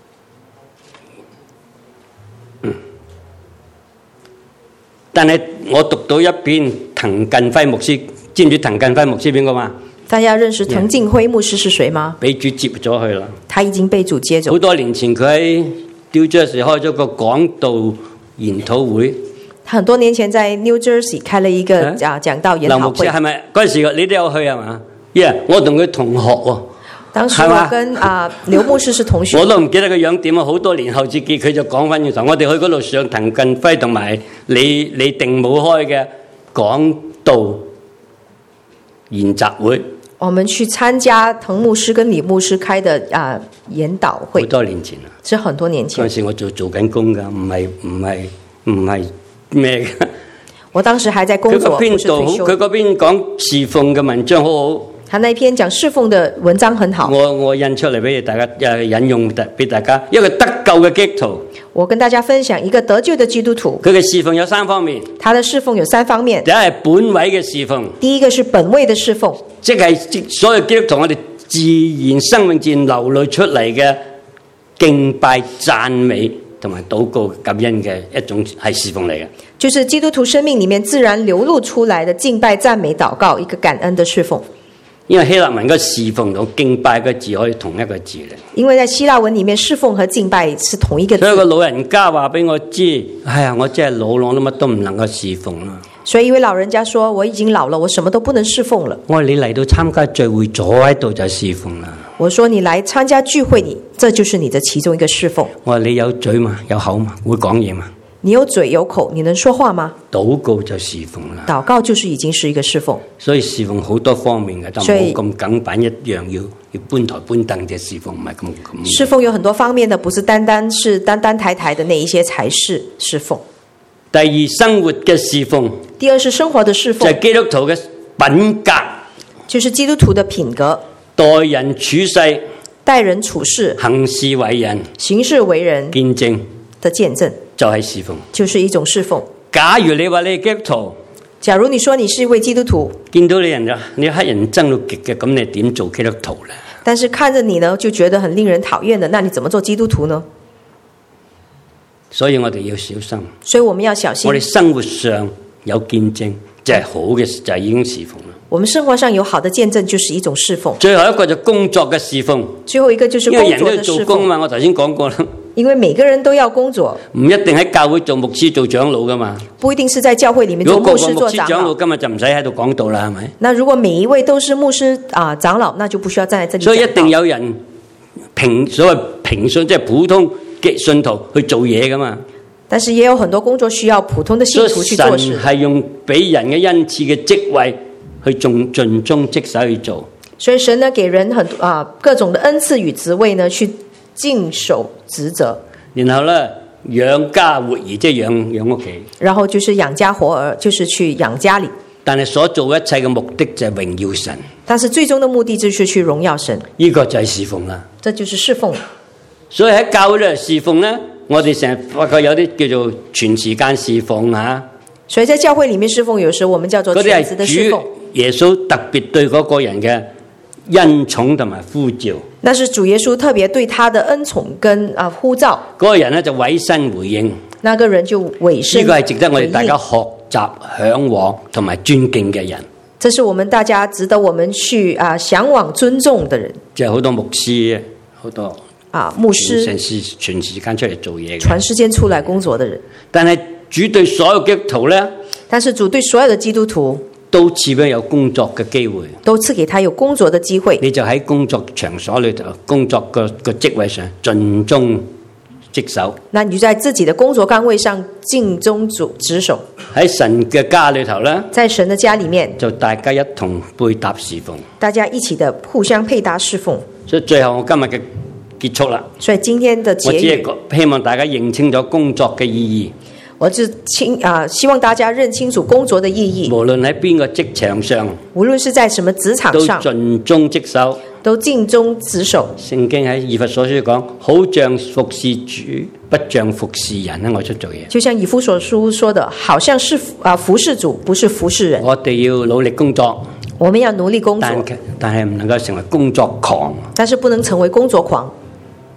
但係我讀到一篇滕近輝牧師，知唔知滕近輝牧師邊個嘛？ 大家認識滕近輝牧師是誰嗎？ 俾主接咗去啦。 他已經被主接走。 好多年前佢喺 New Jersey 開咗個講道研討會。 很多年前在 New Jersey 開了一個啊講道研討會。劉牧師係咪嗰陣時你都有去係嘛？耶！我同佢同學喎。 當時我跟啊劉牧師是同學。 我都唔記得個樣點啊！好多年後至見佢就講翻轉頭，我哋去嗰度上滕近輝同埋李李定武開嘅講道研習會。 我們去參加滕牧師跟李牧師開的啊研導會。 好多年前啦， 是很多年前。 嗰陣時我做做緊工㗎，唔係唔係唔係咩嘅。 我當時還在工作， 佢嗰邊度，佢嗰邊講侍奉嘅文章好好。 他那篇講侍奉的文章很好。我我印出嚟俾大家，誒引用俾大家，一個得救嘅基督徒。 我跟大家分享一個得救的基督徒。 佢嘅侍奉有三方面。 他的侍奉有三方面。 第一係本位嘅侍奉。 第一個是本位的侍奉， 即係所有基督徒我哋自然生命自然流露出嚟嘅敬拜、讚美同埋禱告、感恩嘅一種係侍奉嚟嘅。 就是基督徒生命裏面自然流露出來的敬拜、讚美、禱告，一個感恩的侍奉。 因為希臘文個侍奉同敬拜個字可以同一個字嚟。 因為在希臘文裡面，侍奉和敬拜是同一個字。 所以個老人家話俾我知，哎呀，我真係老咯，我乜都唔能夠侍奉啦。 所以一位老人家說：我已經老了，我什麼都不能侍奉了。 我話你嚟到參加聚會，坐喺度就侍奉啦。 我說你來參加聚會，你這就是你的其中一個侍奉。 我話你有嘴嘛，有口嘛，會講嘢嘛？ 你有嘴有口，你能說話嗎？ 禱告就侍奉啦。 禱告就是已經是一個侍奉。 所以侍奉好多方面嘅，就冇咁梗板一樣要要搬台搬凳嘅侍奉，唔係咁咁。 侍奉有很多方面的，不是單單是單單抬抬的那一些才是侍奉。 第二，生活嘅侍奉。 第二是生活的侍奉， 就係基督徒嘅品格， 就是基督徒的品格， 待人處世， 待人處事， 行事為人， 行事為人， 見證的見證， 就係侍奉， 就是一種侍奉。 假如你話你係基督徒， 假如你說你是一位基督徒， 見到你人就你黑人憎到極嘅，咁你點做基督徒咧？ 但是看着你呢，就覺得很令人討厭的，那你怎麼做基督徒呢？ 所以我哋要小心。 所以我們要小心。 我哋生活上有見證，就係好嘅，就係已經侍奉啦。 我們生活上有好的見證，就是一種侍奉。 最後一個就工作嘅侍奉。 最後一個就是工作的侍奉。因為人都要做工嘛，我頭先講過啦。 因為每個人都要工作， 唔一定喺教會做牧師做長老噶嘛。 不一定是在教會裡面做牧師做長老。 如果個個牧師長老今日就唔使喺度講道啦，係咪？ 那如果每一位都是牧師啊、呃、長老，那就不需要站在這裡。 所以一定有人平所謂平信，即係普通嘅信徒去做嘢噶嘛。 但是也有很多工作需要普通的信徒去做事。 神係用俾人嘅恩賜嘅職位去盡盡忠職守去做。 所以神呢，給人很啊、呃、各種的恩賜與職位呢，去盡守職責。 然後呢，養家活兒，即係養養屋企。 然後就是養家活兒，就是去養家裏。 但係所做一切嘅目的就係榮耀神。 但是最終的目的就是去榮耀神。 呢、這個就係侍奉啦。 這就是侍奉。 所以喺教會咧侍奉呢，我哋成日發覺有啲叫做全時間侍奉啊。 所以在教會裡面侍奉，有時我們叫做全職的侍奉。 耶穌特別對嗰個人嘅恩寵同埋呼召。 那是主耶穌特別對他的恩寵跟啊呼召。 嗰、那個人呢就委身回應。 那個人就委身。 呢、這個係值得我哋大家學習、向往同埋尊敬嘅人。 這是我們大家值得我們去啊向往、尊重的人。 即係好多牧師，好多。 啊，牧師全時全時間出嚟做嘢， 全時間出來工作的人。 但係主對所有基督徒咧， 但是主對所有的基督徒都賜俾有工作嘅機會， 都賜給他有工作的機會。 你就喺工作場所裏頭，工作個個職位上盡忠職守。 那你就在自己的工作崗位上盡忠職守。 喺神嘅家裏頭咧， 在神的家裡面， 就大家一同配搭侍奉， 大家一起的互相配搭侍奉。 所以最後我今日嘅結束啦， 所以今天的結語， 我只係希望大家認清咗工作嘅意義。 我就清啊、呃，希望大家認清楚工作的意義。 無論喺邊個職場上， 無論是在什麼職場上， 都盡忠職守， 都盡忠職守。 聖經喺以弗所書講，好像服侍主，不像服侍人咧。我出做嘢， 就像以弗所書說的，好像是啊服侍主，不是服侍人。 我哋要努力工作， 我們要努力工作， 但但係唔能夠成為工作狂， 但是不能成為工作狂。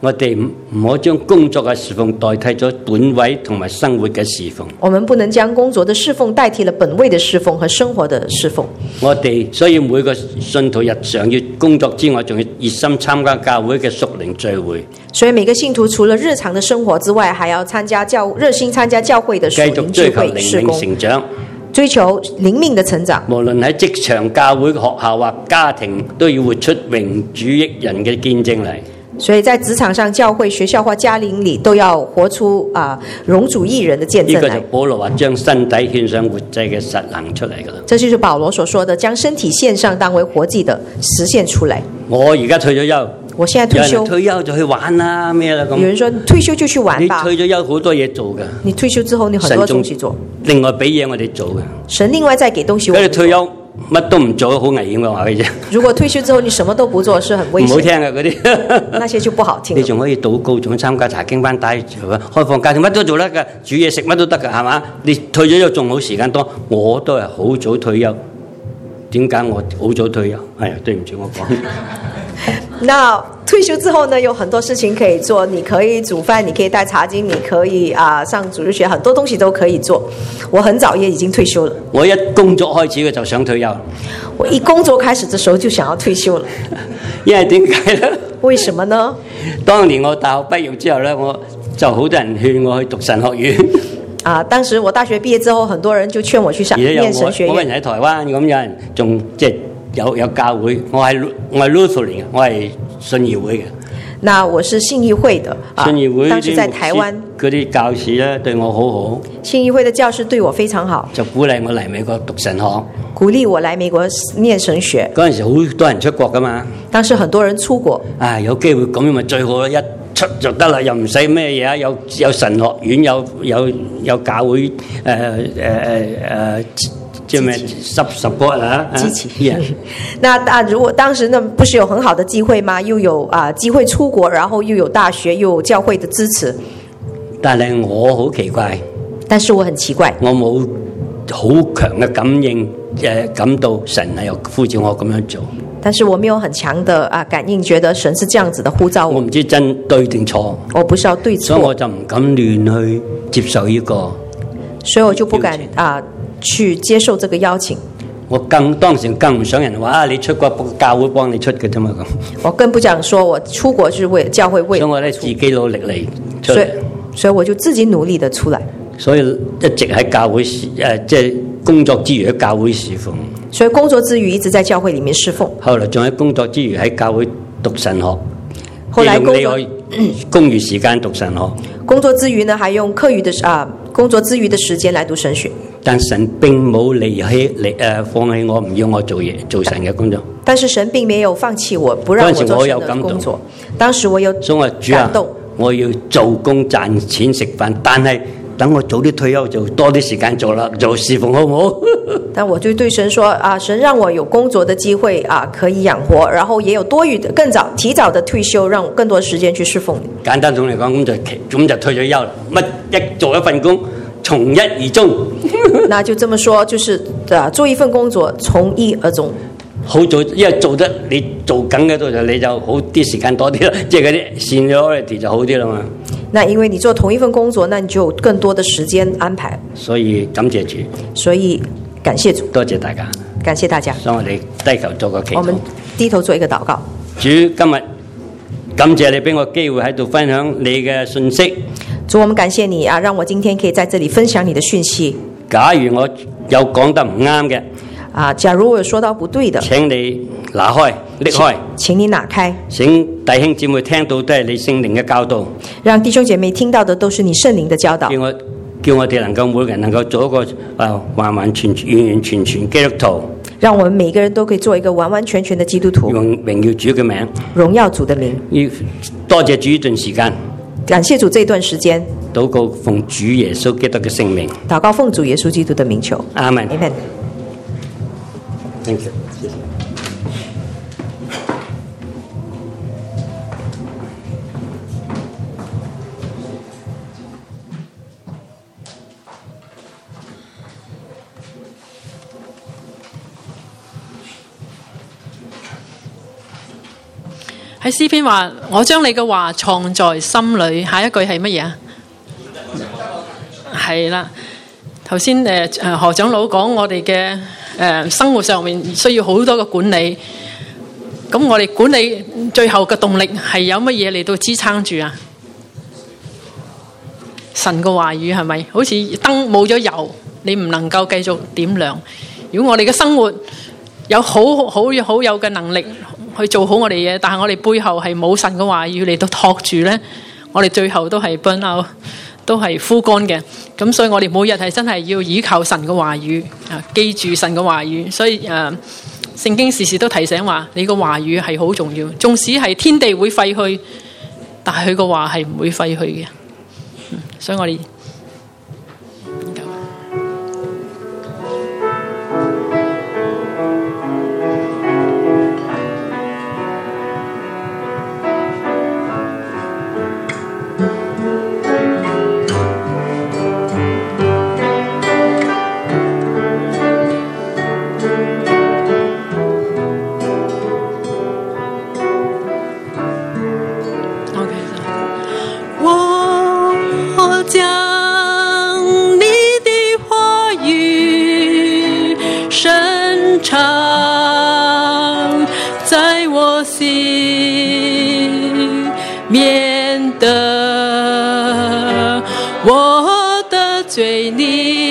我哋唔唔好將工作嘅侍奉代替咗本位同埋生活嘅侍奉。 我們不能將工作的侍奉代替了本位的侍奉和生活的侍奉。 我哋所以每個信徒日常要工作之外，仲要熱心參加教會嘅屬靈聚會。 所以每個信徒除了日常的生活之外，還要參加教熱心參加教會的屬靈聚會事工， 成長， 追求靈命的成長。 無論喺職場、教會、學校或家庭，都要活出榮主益人嘅見證嚟。 所以在職場上、教會、學校或家庭裏，都要活出啊榮主益人的見證來。 呢個就保羅話將身體獻上活祭嘅實行出嚟㗎啦。 這就是保羅所說的，將身體獻上當為活祭的實現出來。 我而家退咗休， 我現在退休， 退休就去玩啦咩啦咁。 有人說退休就去玩吧。 你退咗休好多嘢做㗎。 你退休之後，你很多東西做。 另外俾嘢我哋做嘅。 神另外再給東西我們做。 跟住退休乜都唔做，好危險嘅話嘅啫。如果退休之後你什麼都不做，是很危險。唔好聽嘅嗰啲， 那些就不好聽。 你仲可以禱告，仲參加查經班、帶開放家庭，乜都做得㗎，煮嘢食乜都得㗎，係嘛？你退咗休仲好時間多，我都係好早退休。點解我好早退休？係啊，對唔住我講。 那退休之後呢，有很多事情可以做，你可以煮飯，你可以帶茶經，你可以啊上主日學，很多東西都可以做。我很早也已經退休了。 我一工作開始嘅就想退休。 我一工作開始的時候就想要退休了。 因為點解呢？ 為什麼呢？ 當年我大學畢業之後呢，我就好多人勸我去讀神學院。 啊，當時我大學畢業之後，很多人就勸我去上念神學院。 我人喺台灣，咁有人仲即係有有教會，我係我係 Lutheran， 我係信義會嘅。 那我是信義會的，啊、 信義會當時在台灣嗰啲教士咧對我好好。 信義會的教師對我非常好， 就鼓勵我嚟美國讀神學， 鼓勵我來美國念神學。 嗰陣時好多人出國噶嘛， 當時很多人出國， 啊有機會咁樣咪最好，一出就得啦，又唔使咩嘢啊，有有神學院，有有有教會誒誒誒誒。就咩 support 啊？ 機器。Yeah. 那啊，如果當時呢，不是有很好的機會嗎？又有啊機會出國，然後又有大學，又有教會的支持。 但係我好奇怪。 但是我很奇怪。 我冇好強嘅感應，誒感到神係有呼召我咁樣做。 但是我沒有很強的啊感應，覺得神是這樣子的呼召我。 我唔知真對定錯。 我不知道對錯。 所以我就唔敢亂去接受呢個。 所以我就不敢啊。去接受這個邀請， 我更當時更唔想人話啊！你出國教會幫你出嘅啫嘛咁。 我更不想說我出國就是為教會為。 所以我咧自己努力嚟出嚟。 所以，所以我就自己努力的出來。 所以一直喺教會誒，即係工作之餘喺教會侍奉。 所以工作之餘一直在教會裡面侍奉。 後來仲喺工作之餘喺教會讀神學。 後來工作公餘時間讀神學。 工作之餘呢，還用課餘的啊工作之餘的時間來讀神學。 但神並冇離棄離誒放棄我，唔要我做嘢做神嘅工作。 但是神並沒有放棄我，不讓我做神的工作。當時我有感動。所以我主啊， 我要做工賺錢食飯，但係等我早啲退休，就多啲時間做啦，做侍奉好唔好？ 但我就對神說啊，神讓我有工作的機會啊，可以養活，然後也有多餘的、更早提早的退休，讓我更多時間去侍奉你。 簡單總嚟講，咁就咁就退咗休啦。乜一做一份工，從一而終。 那就這麼說，就是啊，做一份工作，從一而終。 好做，因為做得你做緊嘅度就你就好啲時間多啲啦，即係嗰啲 seniority 就好啲啦嘛。 那因為你做同一份工作，那你就有更多的時間安排。 所以感謝主。 所以感謝主。 多謝大家。 感謝大家。 所以我哋低頭做個祈禱。 我們低頭做一個禱告。 主，今日感謝你俾我機會喺度分享你嘅信息。 主，我們感謝你啊，讓我今天可以在這裡分享你的訊息。 假如我有講得唔啱嘅， 啊，假如我有說到不對的， 請你拿開、拎開。 請你拿開。請弟兄姊妹聽到都係你聖靈嘅教導。 讓弟兄姐妹聽到的都是你聖靈的教導。 叫我叫我哋能夠每個人能夠做一個啊完完全全、完完全全基督徒。 讓我們每個人都可以做一個完完全全的基督徒。 用榮耀主嘅名。 榮耀主的名。 要多謝主呢段時間。 感謝主這段時間。 禱告奉主耶穌基督嘅聖名。 禱告奉主耶穌基督的名求。 阿門。 Amen。 Thank you。 喺詩篇話：我將你嘅話藏在心裏。下一句係乜嘢啊？係啦，頭先誒誒何長老講我哋嘅誒生活上面需要好多嘅管理。咁我哋管理最後嘅動力係有乜嘢嚟到支撐住啊？神嘅話語係咪？好似燈冇咗油，你唔能夠繼續點亮。如果我哋嘅生活有好好好有嘅能力去做好我哋嘢，但係我哋背後係冇神嘅話語嚟到托住呢，我哋最後都係 burn out，都係枯乾嘅。咁所以我哋每日係真係要依靠神嘅話語啊，記住神嘅話語。所以誒、呃，聖經時時都提醒話，你個話語係好重要。縱使係天地會廢去，但係佢個話係唔會廢去嘅。嗯、所以我哋。 免得我得罪你。